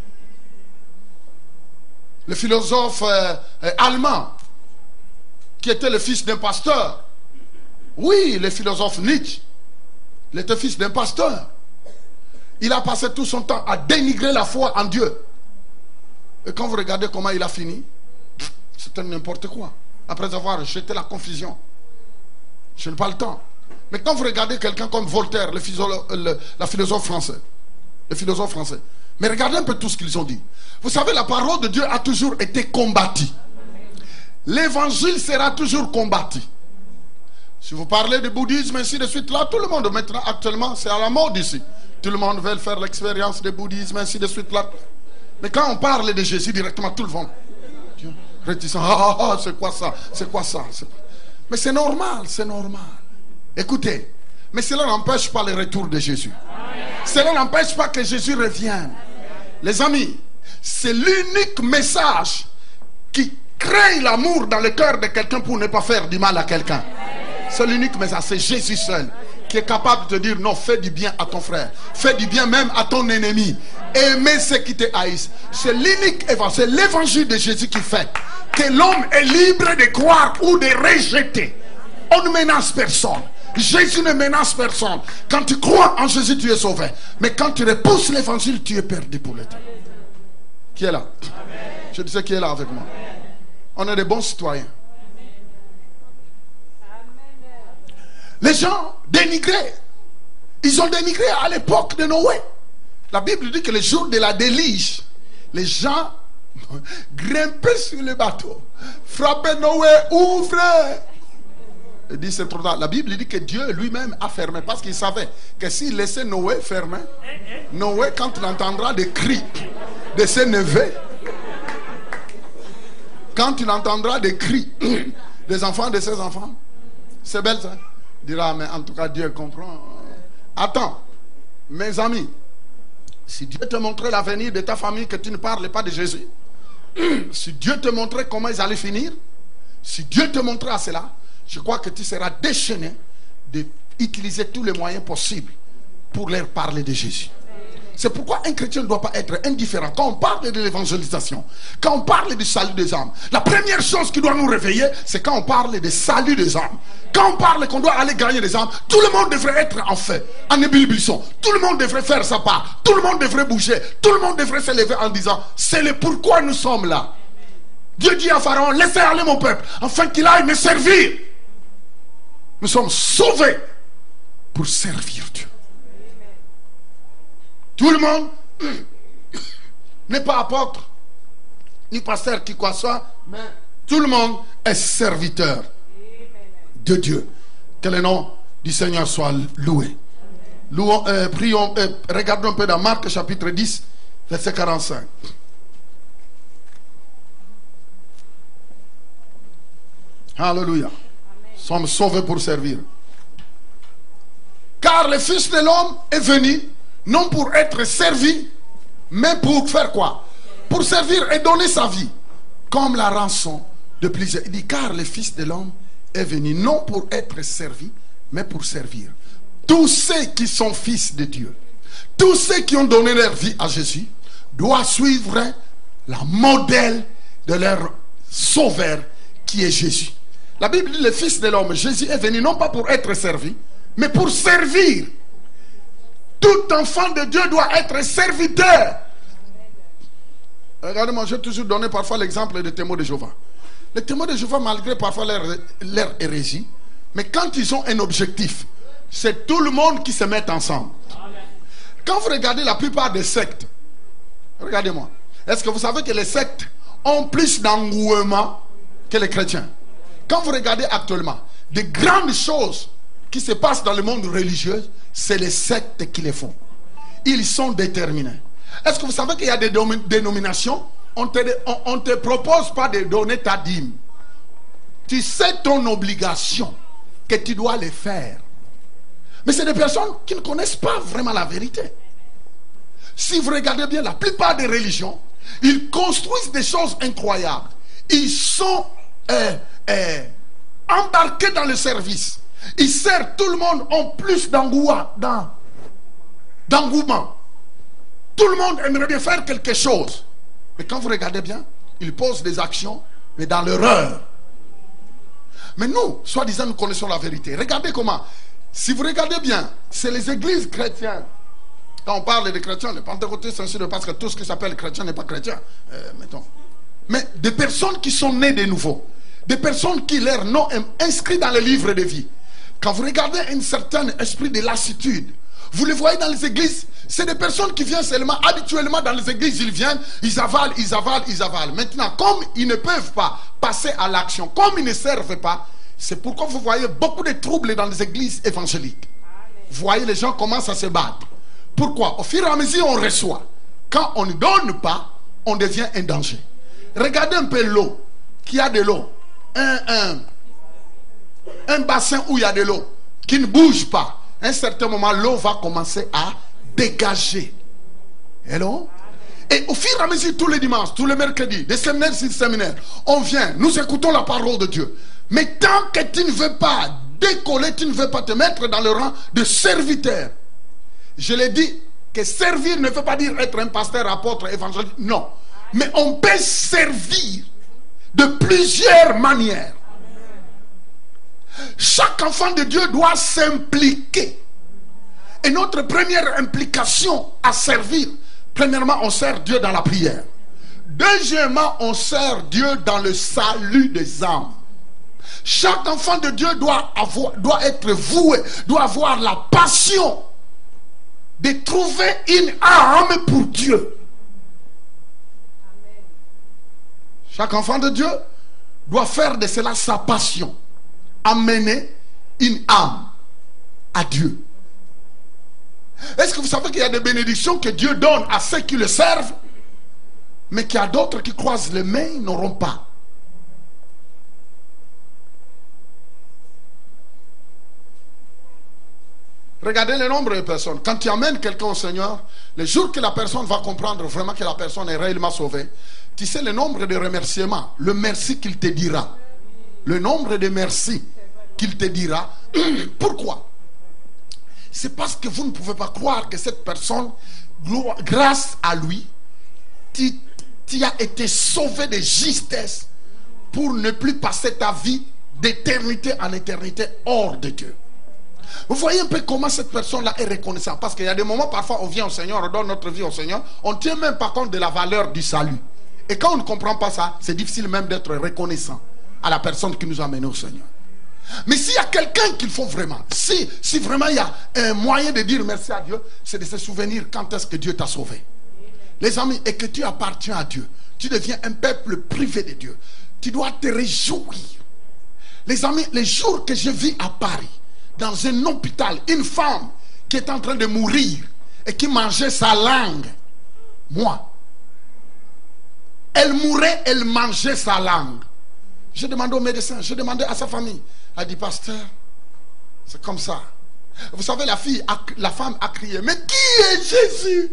A: Le philosophe euh, euh, allemand, qui était le fils d'un pasteur. Oui, le philosophe Nietzsche. Il était fils d'un pasteur. Il a passé tout son temps à dénigrer la foi en Dieu. Et quand vous regardez comment il a fini, c'était n'importe quoi. Après avoir jeté la confusion. Je n'ai pas le temps. Mais quand vous regardez quelqu'un comme Voltaire, le philosophe, le, la philosophe français, le philosophe français, mais regardez un peu tout ce qu'ils ont dit. Vous savez, la parole de Dieu a toujours été combattue. L'évangile sera toujours combattu. Si vous parlez de bouddhisme, ainsi de suite, là, tout le monde, maintenant, actuellement, c'est à la mode ici. Tout le monde veut faire l'expérience de bouddhisme, ainsi de suite, là. Mais quand on parle de Jésus directement, tout le monde réticent. Ah, ah, ah, c'est quoi ça? C'est quoi ça? Mais c'est normal, c'est normal. Écoutez, mais cela n'empêche pas le retour de Jésus. Cela n'empêche pas que Jésus revienne. Les amis, c'est l'unique message qui crée l'amour dans le cœur de quelqu'un pour ne pas faire du mal à quelqu'un. C'est l'unique message, c'est Jésus seul qui est capable de te dire non, fais du bien à ton frère, fais du bien même à ton ennemi, aimer ceux qui te haïssent. C'est l'unique évangile, c'est l'évangile de Jésus qui fait que l'homme est libre de croire ou de rejeter. On ne menace personne. Jésus ne menace personne. Quand tu crois en Jésus, tu es sauvé. Mais quand tu repousses l'évangile, tu es perdu pour l'éternité. Qui est là? Amen. Je disais qui est là avec moi. On est des bons citoyens. Les gens dénigraient. Ils ont dénigré à l'époque de Noé. La Bible dit que le jour de la déluge, les gens grimpaient sur le bateau, frappaient Noé, ouvre. Il dit c'est trop tard. La Bible dit que Dieu lui-même a fermé parce qu'il savait que s'il laissait Noé fermer, Noé, quand il entendra des cris de ses neveux, quand il entendra des cris des enfants de ses enfants, c'est belle ça. Il dira mais en tout cas Dieu comprend. Attends, mes amis, si Dieu te montrait l'avenir de ta famille, que tu ne parles pas de Jésus, si Dieu te montrait comment ils allaient finir, si Dieu te montrait cela, je crois que tu seras déchaîné d'utiliser tous les moyens possibles pour leur parler de Jésus. C'est pourquoi un chrétien ne doit pas être indifférent. Quand on parle de l'évangélisation, quand on parle du salut des âmes, la première chose qui doit nous réveiller, c'est quand on parle du salut des âmes. Quand on parle qu'on doit aller gagner des âmes, tout le monde devrait être en feu, en ébullition. Tout le monde devrait faire sa part. Tout le monde devrait bouger. Tout le monde devrait se lever en disant, c'est le pourquoi nous sommes là. Dieu dit à Pharaon, laissez aller mon peuple, afin qu'il aille me servir. Nous sommes sauvés pour servir Dieu. Tout le monde n'est pas apôtre, ni pasteur, qui quoi soit, mais tout le monde est serviteur de Dieu. Que le nom du Seigneur soit loué. Louons, euh, prions, euh, regardons un peu dans Marc chapitre dix, verset quarante-cinq. Alléluia. Nous sommes sauvés pour servir. Car le Fils de l'homme est venu non pour être servi, mais pour faire quoi? Pour servir et donner sa vie comme la rançon de plusieurs. Il dit car le Fils de l'homme est venu non pour être servi, mais pour servir. Tous ceux qui sont fils de Dieu, tous ceux qui ont donné leur vie à Jésus, doivent suivre la modèle de leur sauveur qui est Jésus. La Bible dit le Fils de l'homme, Jésus est venu non pas pour être servi, mais pour servir. Tout enfant de Dieu doit être serviteur. Regardez-moi, j'ai toujours donné parfois l'exemple des témoins de Jéhovah. Les témoins de Jéhovah, malgré parfois leur, leur hérésie, mais quand ils ont un objectif, c'est tout le monde qui se met ensemble. Quand vous regardez la plupart des sectes, regardez-moi, est-ce que vous savez que les sectes ont plus d'engouement que les chrétiens? Quand vous regardez actuellement, de grandes choses qui se passent dans le monde religieux, c'est les sectes qui les font. Ils sont déterminés. Est-ce que vous savez qu'il y a des dénominations, on ne te, on, on te propose pas de donner ta dîme. Tu sais ton obligation, que tu dois le faire. Mais c'est des personnes qui ne connaissent pas vraiment la vérité. Si vous regardez bien, la plupart des religions, ils construisent des choses incroyables. Ils sont euh, euh, embarqués dans le service. Ils servent tout le monde en plus d'engouement. D'engouement. Tout le monde aimerait bien faire quelque chose. Mais quand vous regardez bien, ils posent des actions, mais dans l'erreur. Mais nous, soi-disant, nous connaissons la vérité. Regardez comment. Si vous regardez bien, c'est les églises chrétiennes. Quand on parle des chrétiens, les pentecôtistes sont sûrs parce que tout ce qui s'appelle chrétien n'est pas chrétien. Euh, mettons. Mais des personnes qui sont nées de nouveau. Des personnes qui leur nom est inscrit dans le livre de vie. Quand vous regardez un certain esprit de lassitude, vous les voyez dans les églises, c'est des personnes qui viennent seulement, habituellement dans les églises, ils viennent, ils avalent, ils avalent, ils avalent. Maintenant, comme ils ne peuvent pas passer à l'action, comme ils ne servent pas, c'est pourquoi vous voyez beaucoup de troubles dans les églises évangéliques. Vous voyez, les gens commencent à se battre. Pourquoi? Au fur et à mesure, on reçoit. Quand on ne donne pas, on devient un danger. Regardez un peu l'eau, qui a de l'eau. Un, un, un bassin où il y a de l'eau, qui ne bouge pas. À un certain moment, l'eau va commencer à dégager. Hello? Et au fur et à mesure, tous les dimanches, tous les mercredis, des séminaires sur séminaires, on vient, nous écoutons la parole de Dieu. Mais tant que tu ne veux pas décoller, tu ne veux pas te mettre dans le rang de serviteur. Je l'ai dit, que servir ne veut pas dire être un pasteur, apôtre, évangéliste. Non. Mais on peut servir de plusieurs manières. Chaque enfant de Dieu doit s'impliquer. Et notre première implication à servir, premièrement, on sert Dieu dans la prière. Deuxièmement, on sert Dieu dans le salut des âmes. Chaque enfant de Dieu doit avoir, doit être voué, doit avoir la passion de trouver une âme pour Dieu. Chaque enfant de Dieu doit faire de cela sa passion. Amener une âme à Dieu. Est-ce que vous savez qu'il y a des bénédictions que Dieu donne à ceux qui le servent, mais qu'il y a d'autres qui croisent les mains, ils n'auront pas? Regardez le nombre de personnes. Quand tu amènes quelqu'un au Seigneur, le jour que la personne va comprendre vraiment que la personne est réellement sauvée, tu sais le nombre de remerciements, le merci qu'il te dira. Le nombre de merci qu'il te dira. Pourquoi? C'est parce que vous ne pouvez pas croire que cette personne, grâce à lui, tu, tu as été sauvé de justesse pour ne plus passer ta vie d'éternité en éternité hors de Dieu. Vous voyez un peu comment cette personne-là est reconnaissante. Parce qu'il y a des moments, parfois, on vient au Seigneur, on donne notre vie au Seigneur, on ne tient même pas compte de la valeur du salut. Et quand on ne comprend pas ça, c'est difficile même d'être reconnaissant à la personne qui nous a amenés au Seigneur. Mais s'il y a quelqu'un qu'il faut vraiment, si, si vraiment il y a un moyen de dire merci à Dieu, c'est de se souvenir quand est-ce que Dieu t'a sauvé. Les amis, et que tu appartiens à Dieu, tu deviens un peuple privé de Dieu. Tu dois te réjouir. Les amis, les jours que je vis à Paris, dans un hôpital, une femme qui est en train de mourir et qui mangeait sa langue, moi, elle mourait, elle mangeait sa langue. Je demandais au médecin, je demandais à sa famille. Elle dit, pasteur, c'est comme ça. Vous savez, la fille, la femme a crié, mais qui est Jésus?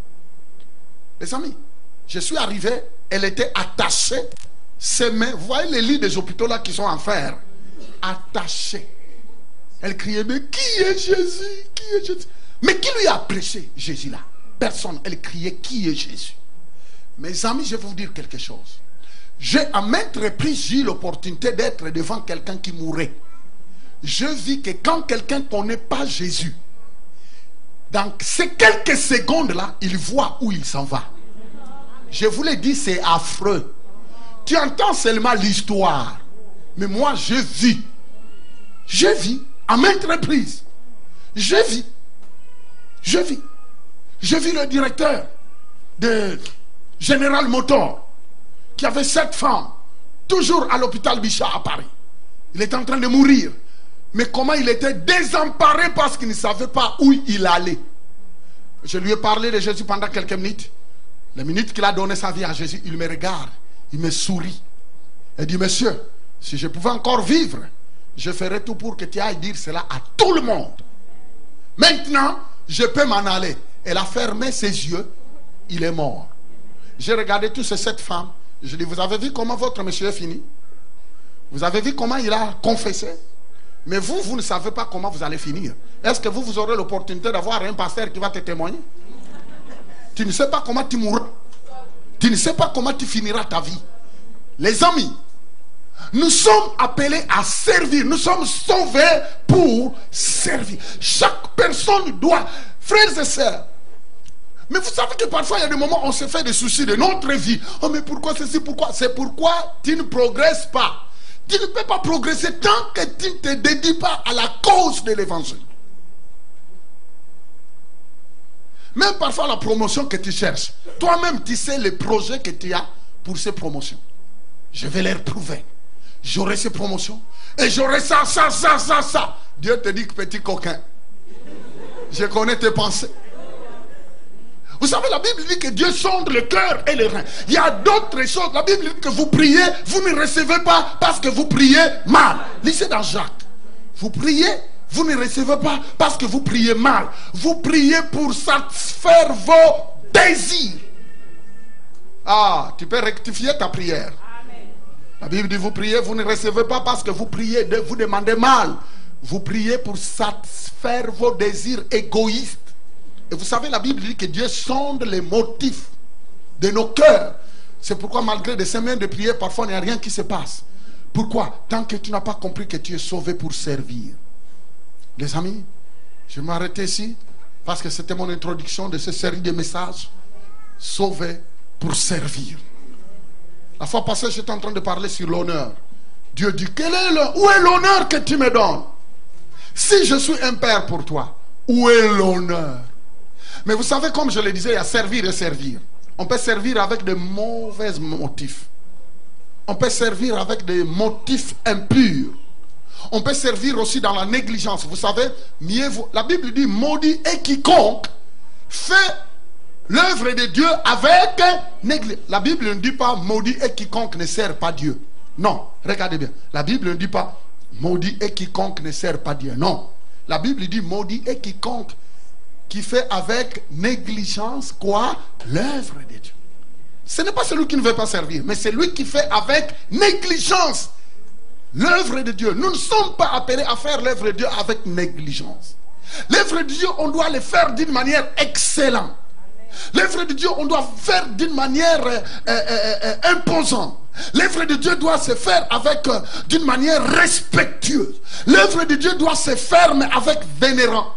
A: Les amis, je suis arrivé, elle était attachée, ses mains, vous voyez les lits des hôpitaux là qui sont en fer, attachées. Elle criait, mais qui est Jésus? Qui est Jésus? Mais qui lui a prêché Jésus là? Personne. Elle criait, qui est Jésus? Mes amis, je vais vous dire quelque chose. J'ai à maintes reprises eu l'opportunité d'être devant quelqu'un qui mourait. Je vis que quand quelqu'un ne connaît pas Jésus, dans ces quelques secondes là, il voit où il s'en va. Je vous l'ai dit, c'est affreux. Tu entends seulement l'histoire. Mais moi, je vis. Je vis à maintes reprises. Je vis. Je vis. Je vis le directeur de General Motors qui avait sept femmes, toujours à l'hôpital Bichat à Paris. Il était en train de mourir. Mais comment il était désemparé parce qu'il ne savait pas où il allait. Je lui ai parlé de Jésus pendant quelques minutes. Les minutes qu'il a donné sa vie à Jésus, il me regarde, il me sourit. Il dit, monsieur, si je pouvais encore vivre, je ferais tout pour que tu ailles dire cela à tout le monde. Maintenant, je peux m'en aller. Elle a fermé ses yeux, il est mort. J'ai regardé toutes ces sept femmes. Je dis, vous avez vu comment votre monsieur est fini? Vous avez vu comment il a confessé? Mais vous, vous ne savez pas comment vous allez finir. Est-ce que vous, vous aurez l'opportunité d'avoir un pasteur qui va te témoigner? Tu ne sais pas comment tu mourras. Tu ne sais pas comment tu finiras ta vie. Les amis, nous sommes appelés à servir. Nous sommes sauvés pour servir. Chaque personne doit, frères et sœurs. Mais vous savez que parfois il y a des moments où on se fait des soucis de notre vie. Oh mais pourquoi ceci, pourquoi? C'est pourquoi tu ne progresses pas. Tu ne peux pas progresser tant que tu ne te dédies pas à la cause de l'évangile. Même parfois la promotion que tu cherches, toi-même tu sais les projets que tu as pour ces promotions. Je vais les prouver. J'aurai ces promotions et j'aurai ça, ça, ça, ça, ça. Dieu te dit que petit coquin, je connais tes pensées. Vous savez, la Bible dit que Dieu sonde le cœur et les reins. Il y a d'autres choses. La Bible dit que vous priez, vous ne recevez pas parce que vous priez mal. Lisez dans Jacques. Vous priez, vous ne recevez pas parce que vous priez mal. Vous priez pour satisfaire vos désirs. Ah, tu peux rectifier ta prière. La Bible dit vous priez, vous ne recevez pas parce que vous priez, vous demandez mal. Vous priez pour satisfaire vos désirs égoïstes. Et vous savez, la Bible dit que Dieu sonde les motifs de nos cœurs. C'est pourquoi malgré des semaines de prière, parfois il n'y a rien qui se passe. Pourquoi? Tant que tu n'as pas compris que tu es sauvé pour servir. Les amis, je vais m'arrêter ici parce que c'était mon introduction de cette série de messages. Sauvé pour servir. La fois passée, j'étais en train de parler sur l'honneur. Dieu dit, quel est le, où est l'honneur que tu me donnes? Si je suis un père pour toi, où est l'honneur? Mais vous savez, comme je le disais, il y a servir et servir. On peut servir avec de mauvais motifs. On peut servir avec des motifs impurs. On peut servir aussi dans la négligence. Vous savez, mieux vaut, la Bible dit, maudit est quiconque fait l'œuvre de Dieu avec négligence. La Bible ne dit pas, maudit est quiconque ne sert pas Dieu. Non, regardez bien. La Bible ne dit pas, maudit est quiconque ne sert pas Dieu. Non. La Bible dit, maudit est quiconque qui fait avec négligence quoi? L'œuvre de Dieu. Ce n'est pas celui qui ne veut pas servir, mais c'est lui qui fait avec négligence l'œuvre de Dieu. Nous ne sommes pas appelés à faire l'œuvre de Dieu avec négligence. L'œuvre de Dieu, on doit le faire d'une manière excellente. L'œuvre de Dieu, on doit faire d'une manière euh, euh, euh, imposante. L'œuvre de Dieu doit se faire avec euh, d'une manière respectueuse. L'œuvre de Dieu doit se faire mais avec vénérance.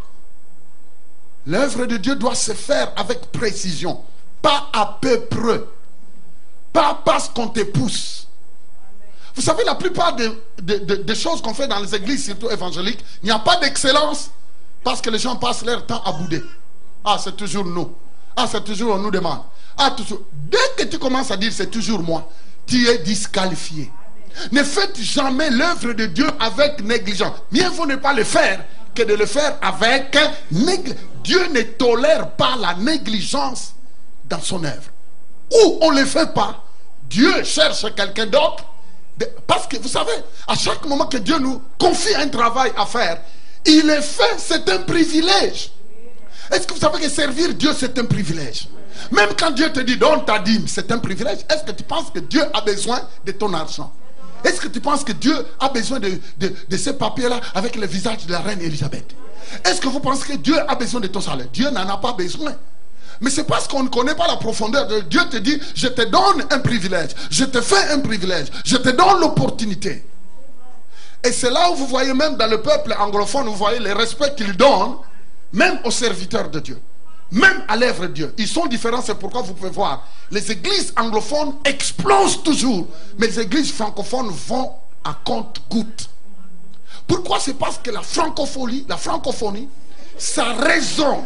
A: L'œuvre de Dieu doit se faire avec précision, pas à peu près, pas parce qu'on te pousse. Vous savez, la plupart des, des, des, des choses qu'on fait dans les églises, surtout évangéliques, il n'y a pas d'excellence parce que les gens passent leur temps à bouder. Ah, c'est toujours nous. Ah, c'est toujours on nous demande. Ah, toujours. Dès que tu commences à dire c'est toujours moi, tu es disqualifié. Ne faites jamais l'œuvre de Dieu avec négligence. Mieux vaut ne pas le faire que de le faire avec négligence. Dieu ne tolère pas la négligence dans son œuvre. Ou on ne le fait pas, Dieu cherche quelqu'un d'autre. Parce que vous savez, à chaque moment que Dieu nous confie un travail à faire, il le fait, c'est un privilège. Est-ce que vous savez que servir Dieu c'est un privilège? Même quand Dieu te dit donne ta dîme, c'est un privilège. Est-ce que tu penses que Dieu a besoin de ton argent? Est-ce que tu penses que Dieu a besoin de, de, de ces papiers-là avec le visage de la reine Élisabeth? Est-ce que vous pensez que Dieu a besoin de ton salaire? Dieu n'en a pas besoin. Mais c'est parce qu'on ne connaît pas la profondeur de Dieu. Te dit, je te donne un privilège, je te fais un privilège, je te donne l'opportunité. Et c'est là où vous voyez même dans le peuple anglophone, vous voyez le respect qu'il donne, même aux serviteurs de Dieu, même à l'œuvre de Dieu. Ils sont différents, c'est pourquoi vous pouvez voir, les églises anglophones explosent toujours, mais les églises francophones vont à compte-gouttes. Pourquoi? C'est parce que la francophonie, la francophonie, ça résonne.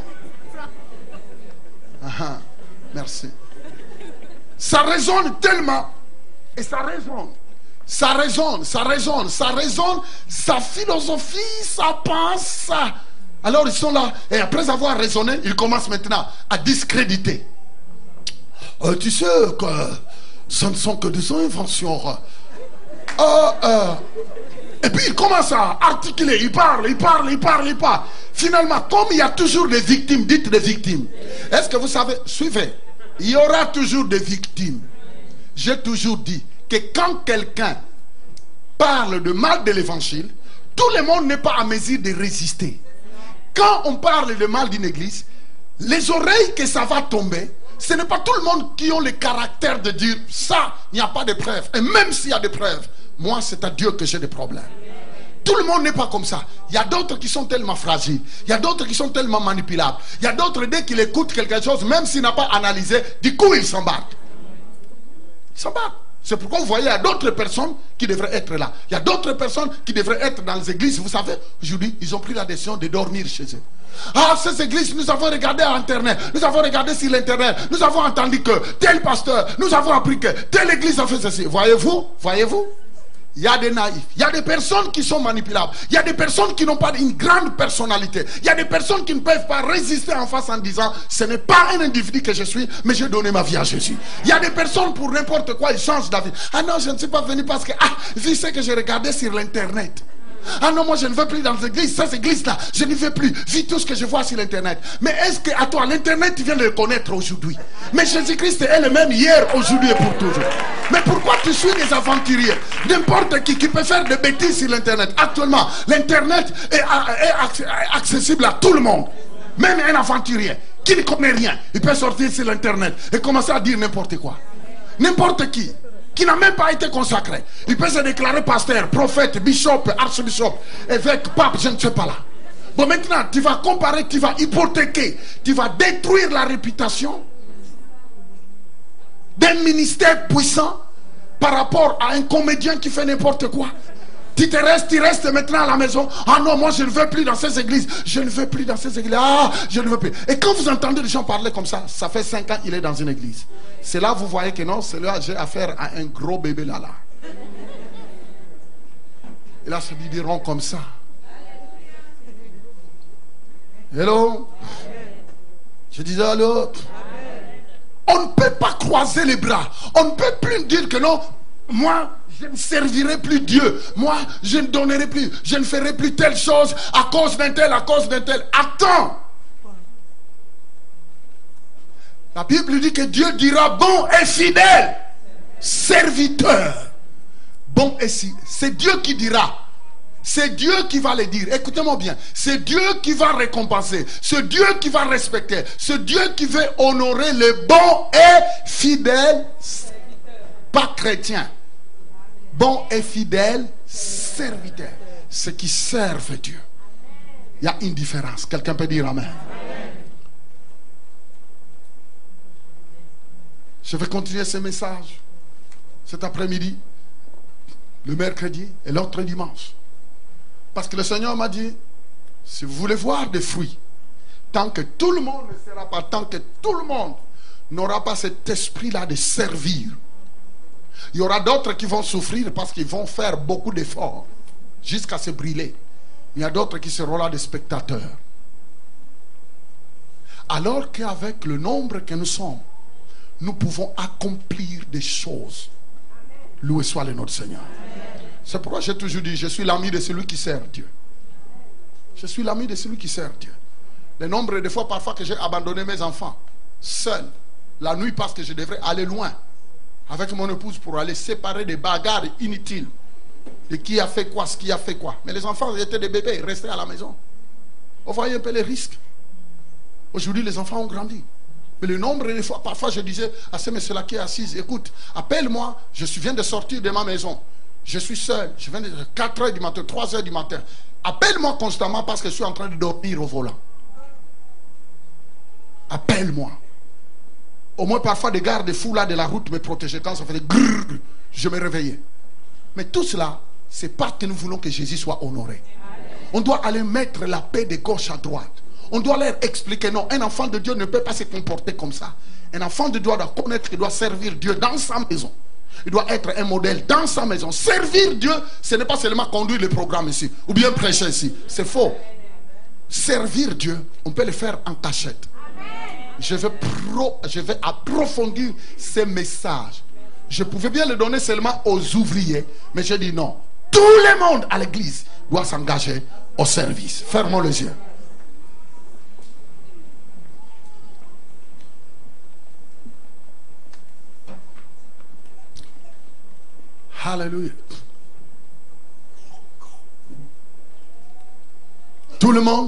A: Ah, merci. Ça résonne tellement, et ça résonne. Ça résonne, ça résonne, ça résonne, sa philosophie, ça pense, ça. Alors ils sont là, et après avoir raisonné, ils commencent maintenant à discréditer. Euh, tu sais que ce ne sont que des inventions. Euh, euh. Et puis ils commencent à articuler, ils parlent, ils parlent, ils parlent, ils parlent. Finalement, comme il y a toujours des victimes, dites des victimes. Est-ce que vous savez, suivez, il y aura toujours des victimes. J'ai toujours dit que quand quelqu'un parle de mal de l'évangile, tout le monde n'est pas à mesure de résister. Quand on parle de mal d'une église, les oreilles que ça va tomber, ce n'est pas tout le monde qui a le caractère de dire ça, il n'y a pas de preuves. Et même s'il y a des preuves, moi c'est à Dieu que j'ai des problèmes. Tout le monde n'est pas comme ça. Il y a d'autres qui sont tellement fragiles. Il y a d'autres qui sont tellement manipulables. Il y a d'autres, dès qu'il écoute quelque chose, même s'il n'a pas analysé, du coup il s'embarque. Il s'embarque. C'est pourquoi vous voyez, il y a d'autres personnes qui devraient être là. Il y a d'autres personnes qui devraient être dans les églises. Vous savez, aujourd'hui, ils ont pris la décision de dormir chez eux. Ah, ces églises, nous avons regardé à Internet. Nous avons regardé sur l'Internet. Nous avons entendu que tel pasteur, nous avons appris que telle église a fait ceci. Voyez-vous, voyez-vous, il y a des naïfs. Il y a des personnes qui sont manipulables. Il y a des personnes qui n'ont pas une grande personnalité. Il y a des personnes qui ne peuvent pas résister en face en disant ce n'est pas un individu que je suis, mais j'ai donné ma vie à Jésus. Il y a des personnes pour n'importe quoi, ils changent d'avis. Ah non, je ne suis pas venu parce que, ah, vu ce que j'ai regardé sur l'internet. Ah non, moi je ne veux plus dans l'église, cette église-là, je n'y vais plus, vu tout ce que je vois sur l'internet. Mais est-ce que à toi, l'internet, tu viens de le connaître aujourd'hui? Mais Jésus-Christ est le même hier, aujourd'hui et pour toujours. Mais pourquoi tu suis des aventuriers? N'importe qui qui peut faire des bêtises sur l'internet. Actuellement, l'internet est, est accessible à tout le monde. Même un aventurier qui ne connaît rien, il peut sortir sur l'internet et commencer à dire n'importe quoi. N'importe qui qui n'a même pas été consacré, il peut se déclarer pasteur, prophète, bishop, archbishop, évêque, pape, je ne sais pas là. Bon, maintenant, tu vas comparer, tu vas hypothéquer, tu vas détruire la réputation d'un ministère puissant par rapport à un comédien qui fait n'importe quoi. Tu te restes, tu restes maintenant à la maison. Ah non, moi je ne veux plus dans ces églises. Je ne veux plus dans ces églises. Ah, je ne veux plus. Et quand vous entendez les gens parler comme ça, ça fait cinq ans qu'il est dans une église. C'est là vous voyez que non, c'est là j'ai affaire à un gros bébé là là. Et là, ils diront comme ça. Hello? Je disais à l'autre. On ne peut pas croiser les bras. On ne peut plus dire que non, moi, je ne servirai plus Dieu. Moi, je ne donnerai plus. Je ne ferai plus telle chose à cause d'un tel, à cause d'un tel. Attends. La Bible dit que Dieu dira bon et fidèle serviteur. Bon et si. C'est Dieu qui dira. C'est Dieu qui va le dire. Écoutez-moi bien. C'est Dieu qui va récompenser. C'est Dieu qui va respecter. C'est Dieu qui veut honorer les bons et fidèles. Pas chrétiens. Bons et fidèles serviteurs. Ceux qui servent Dieu. Il y a une différence. Quelqu'un peut dire amen. Je vais continuer ce message cet après-midi, le mercredi et l'autre dimanche. Parce que le Seigneur m'a dit, si vous voulez voir des fruits, tant que tout le monde ne sera pas, tant que tout le monde n'aura pas cet esprit-là de servir, il y aura d'autres qui vont souffrir parce qu'ils vont faire beaucoup d'efforts jusqu'à se brûler. Il y a d'autres qui seront là des spectateurs. Alors qu'avec le nombre que nous sommes, nous pouvons accomplir des choses. Loué soit le nom du Seigneur. C'est pourquoi j'ai toujours dit, je suis l'ami de celui qui sert Dieu. Je suis l'ami de celui qui sert Dieu. Le nombre de fois parfois que j'ai abandonné mes enfants, seul, la nuit parce que je devrais aller loin, avec mon épouse pour aller séparer des bagarres inutiles, de qui a fait quoi, ce qui a fait quoi. Mais les enfants étaient des bébés, ils restaient à la maison. Vous voyez un peu les risques. Aujourd'hui, les enfants ont grandi. Mais le nombre de fois, parfois je disais à ce monsieur-là qui est assis, écoute, appelle-moi, je viens de sortir de ma maison. Je suis seul, je viens de quatre heures du matin, trois heures du matin. Appelle-moi constamment parce que je suis en train de dormir au volant. Appelle-moi. Au moins parfois des gardes-fous là de la route me protégeaient. Quand ça faisait grrr, je me réveillais. Mais tout cela, c'est parce que nous voulons que Jésus soit honoré. On doit aller mettre la paix de gauche à droite. On doit leur expliquer, non, un enfant de Dieu ne peut pas se comporter comme ça. Un enfant de Dieu doit connaître qu'il doit servir Dieu dans sa maison. Il doit être un modèle dans sa maison. Servir Dieu, ce n'est pas seulement conduire le programme ici, ou bien prêcher ici. C'est faux. Servir Dieu, on peut le faire en cachette. Je vais, pro, je vais approfondir ces messages. Je pouvais bien le donner seulement aux ouvriers, mais j'ai dit non. Tout le monde à l'église doit s'engager au service. Fermons les yeux. Alléluia. Tout le monde,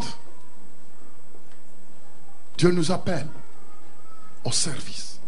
A: Dieu nous appelle au service.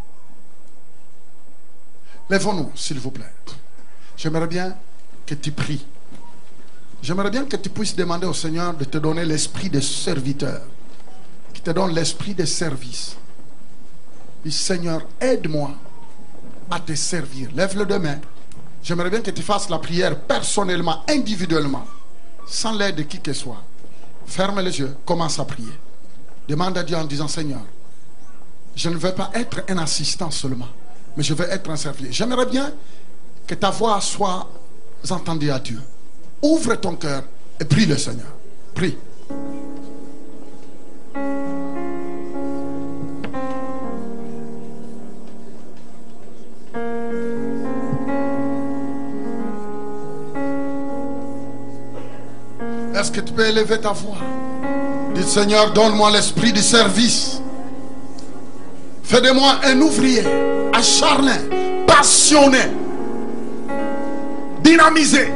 A: Lèvons-nous, s'il vous plaît. J'aimerais bien que tu pries. J'aimerais bien que tu puisses demander au Seigneur de te donner l'esprit de serviteur, qui te donne l'esprit de service. Dis, Seigneur, aide-moi à te servir. Lève-le de main. J'aimerais bien que tu fasses la prière personnellement, individuellement, sans l'aide de qui que ce soit. Ferme les yeux, commence à prier. Demande à Dieu en disant, Seigneur, je ne veux pas être un assistant seulement, mais je veux être un serviteur. J'aimerais bien que ta voix soit entendue à Dieu. Ouvre ton cœur et prie le Seigneur. Prie. Est-ce que tu peux élever ta voix? Dis, Seigneur, donne-moi l'esprit du service. Fais de moi un ouvrier acharné, passionné, dynamisé.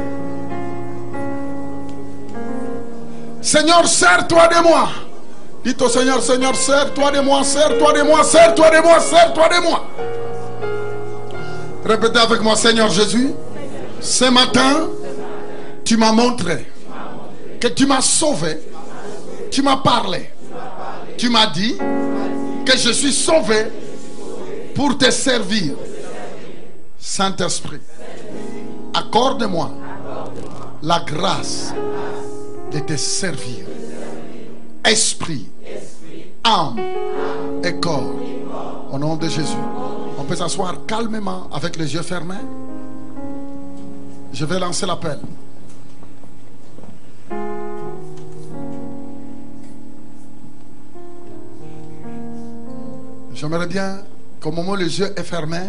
A: Seigneur, sers-toi de moi. Dites au Seigneur, Seigneur, sers-toi de moi, sers-toi de moi, sers-toi de moi, sers-toi de moi. Répétez avec moi, Seigneur Jésus, ce matin, tu m'as montré que tu m'as sauvé, tu m'as parlé, tu m'as dit que je suis sauvé pour te servir. Saint-Esprit, accorde-moi la grâce de te servir, esprit, âme et corps. Au nom de Jésus. On peut s'asseoir calmement avec les yeux fermés. Je vais lancer l'appel. J'aimerais bien qu'au moment où les yeux sont fermés,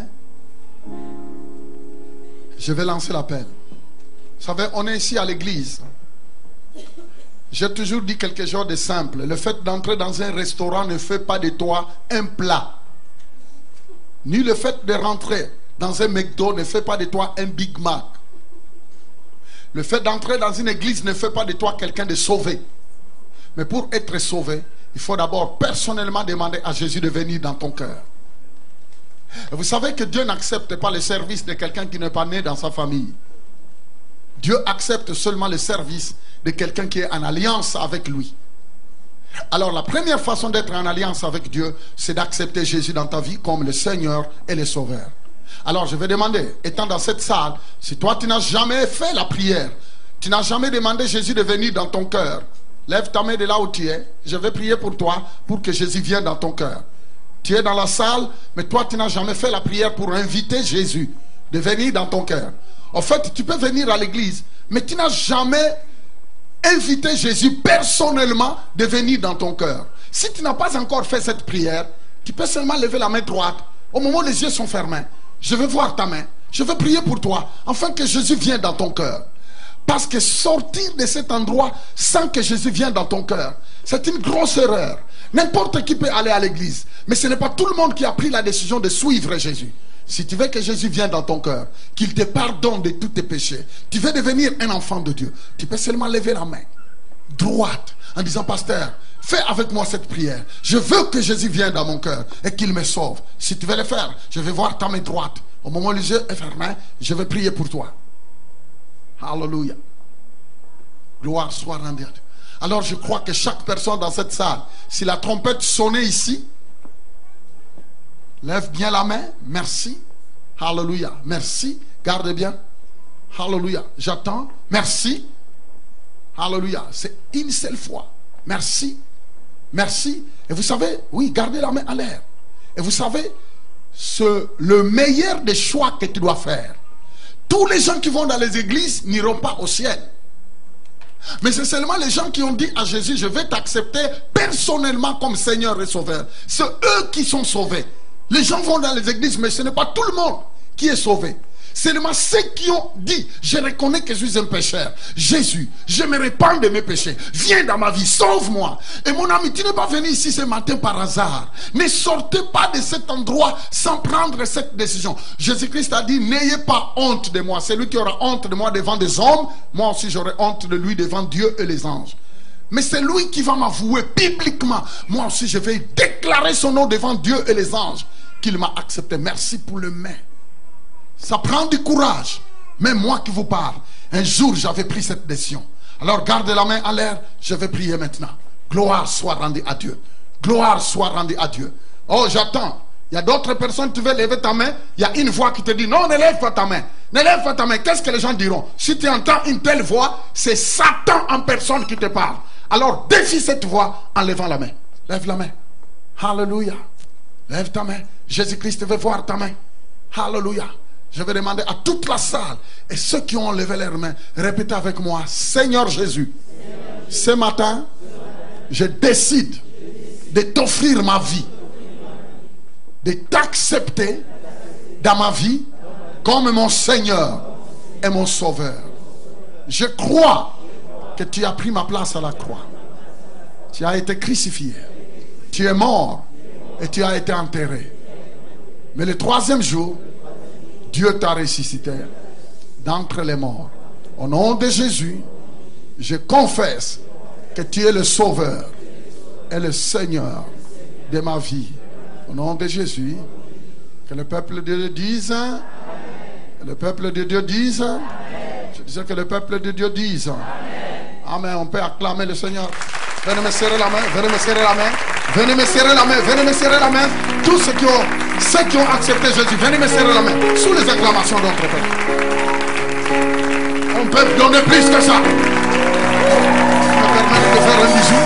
A: je vais lancer l'appel. Vous savez, on est ici à l'église. J'ai toujours dit quelque chose de simple. Le fait d'entrer dans un restaurant ne fait pas de toi un plat. Ni le fait de rentrer dans un McDo ne fait pas de toi un Big Mac. Le fait d'entrer dans une église ne fait pas de toi quelqu'un de sauvé. Mais pour être sauvé, il faut d'abord personnellement demander à Jésus de venir dans ton cœur. Et vous savez que Dieu n'accepte pas le service de quelqu'un qui n'est pas né dans sa famille. Dieu accepte seulement le service de quelqu'un qui est en alliance avec lui. Alors la première façon d'être en alliance avec Dieu, c'est d'accepter Jésus dans ta vie comme le Seigneur et le Sauveur. Alors je vais demander, étant dans cette salle, si toi tu n'as jamais fait la prière, tu n'as jamais demandé Jésus de venir dans ton cœur, lève ta main de là où tu es, je vais prier pour toi pour que Jésus vienne dans ton cœur. Tu es dans la salle, mais toi tu n'as jamais fait la prière pour inviter Jésus de venir dans ton cœur. En fait, tu peux venir à l'église, mais tu n'as jamais invité Jésus personnellement de venir dans ton cœur. Si tu n'as pas encore fait cette prière, tu peux seulement lever la main droite. Au moment où les yeux sont fermés, je vais voir ta main. Je vais prier pour toi, afin que Jésus vienne dans ton cœur. Parce que sortir de cet endroit sans que Jésus vienne dans ton cœur, c'est une grosse erreur. N'importe qui peut aller à l'église, mais ce n'est pas tout le monde qui a pris la décision de suivre Jésus. Si tu veux que Jésus vienne dans ton cœur, qu'il te pardonne de tous tes péchés, tu veux devenir un enfant de Dieu, tu peux seulement lever la main droite en disant: pasteur, fais avec moi cette prière. Je veux que Jésus vienne dans mon cœur et qu'il me sauve. Si tu veux le faire, je vais voir ta main droite. Au moment où les yeux sont fermés, je vais prier pour toi. Alléluia. Gloire soit rendue à Dieu. Alors je crois que chaque personne dans cette salle, si la trompette sonnait ici, lève bien la main. Merci. Alléluia. Merci. Garde bien. Alléluia. J'attends. Merci. Alléluia. C'est une seule fois. Merci. Merci. Et vous savez, oui, gardez la main à l'air. Et vous savez, ce, le meilleur des choix que tu dois faire. Tous les gens qui vont dans les églises n'iront pas au ciel. Mais c'est seulement les gens qui ont dit à Jésus: je vais t'accepter personnellement comme Seigneur et Sauveur. C'est eux qui sont sauvés. Les gens vont dans les églises, mais ce n'est pas tout le monde qui est sauvé. Seulement ceux qui ont dit: je reconnais que je suis un pécheur. Jésus, je me répands de mes péchés. Viens dans ma vie, sauve-moi. Et mon ami, tu n'es pas venu ici ce matin par hasard. Ne sortez pas de cet endroit sans prendre cette décision. Jésus-Christ a dit: n'ayez pas honte de moi. Celui qui aura honte de moi devant des hommes, moi aussi j'aurai honte de lui devant Dieu et les anges. Mais c'est lui qui va m'avouer publiquement. Moi aussi je vais déclarer son nom devant Dieu et les anges qu'il m'a accepté. Merci pour le mais. Ça prend du courage. Même moi qui vous parle, un jour j'avais pris cette décision. Alors gardez la main à l'air. Je vais prier maintenant. Gloire soit rendue à Dieu. Gloire soit rendue à Dieu. Oh, j'attends. Il y a d'autres personnes, tu veux lever ta main, il y a une voix qui te dit: non, ne lève pas ta main. Ne lève pas ta main. Qu'est-ce que les gens diront? Si tu entends une telle voix, c'est Satan en personne qui te parle. Alors défie cette voix en levant la main. Lève la main. Alléluia. Lève ta main. Jésus-Christ veut voir ta main. Alléluia. Je vais demander à toute la salle et ceux qui ont levé leurs mains, répétez avec moi: Seigneur Jésus, ce matin, je décide de t'offrir ma vie, de t'accepter dans ma vie comme mon Seigneur et mon Sauveur. Je crois que tu as pris ma place à la croix. Tu as été crucifié. Tu es mort et tu as été enterré. Mais le troisième jour, Dieu t'a ressuscité d'entre les morts. Au nom de Jésus, je confesse que tu es le Sauveur et le Seigneur de ma vie. Au nom de Jésus, que le peuple de Dieu dise, que le peuple de Dieu dise, je disais que le peuple de Dieu dise, Amen. On peut acclamer le Seigneur. Venez me serrer la main, venez me serrer la main, venez me serrer la main, venez me serrer la main. Tous ceux qui ont, ceux qui ont accepté Jésus, venez me serrer la main. Sous les acclamations d'autres peuples. On peut donner plus que ça. Me permettre de faire un bisou.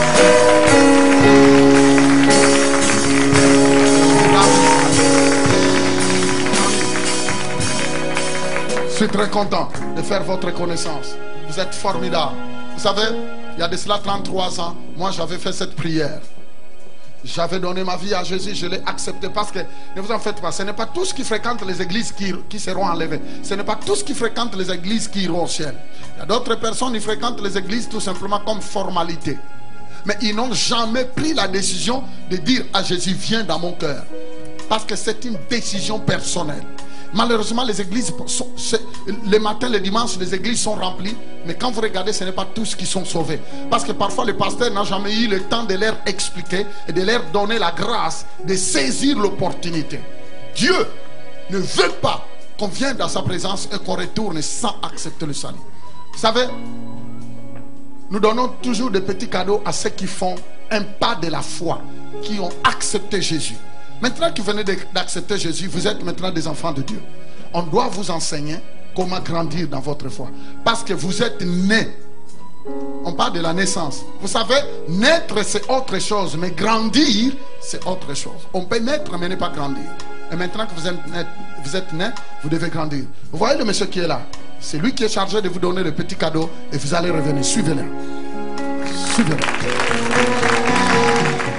A: Je suis très content de faire votre connaissance. Vous êtes formidables. Vous savez, il y a de cela trente-trois ans, moi j'avais fait cette prière. J'avais donné ma vie à Jésus, je l'ai accepté parce que, ne vous en faites pas, ce n'est pas tous qui fréquentent les églises qui, qui seront enlevés. Ce n'est pas tous qui fréquentent les églises qui iront au ciel. Il y a d'autres personnes qui fréquentent les églises tout simplement comme formalité. Mais ils n'ont jamais pris la décision de dire à Jésus, viens dans mon cœur. Parce que c'est une décision personnelle. Malheureusement, les églises, sont, les matins, les dimanches, les églises sont remplies. Mais quand vous regardez, ce n'est pas tous qui sont sauvés. Parce que parfois, le pasteur n'a jamais eu le temps de leur expliquer et de leur donner la grâce de saisir l'opportunité. Dieu ne veut pas qu'on vienne dans sa présence et qu'on retourne sans accepter le salut. Vous savez, nous donnons toujours des petits cadeaux à ceux qui font un pas de la foi, qui ont accepté Jésus. Maintenant que vous venez d'accepter Jésus, vous êtes maintenant des enfants de Dieu. On doit vous enseigner comment grandir dans votre foi. Parce que vous êtes nés. On parle de la naissance. Vous savez, naître c'est autre chose, mais grandir c'est autre chose. On peut naître mais ne pas grandir. Et maintenant que vous êtes né, vous êtes né, vous devez grandir. Vous voyez le monsieur qui est là? C'est lui qui est chargé de vous donner le petit cadeau et vous allez revenir. Suivez-le. Suivez-le.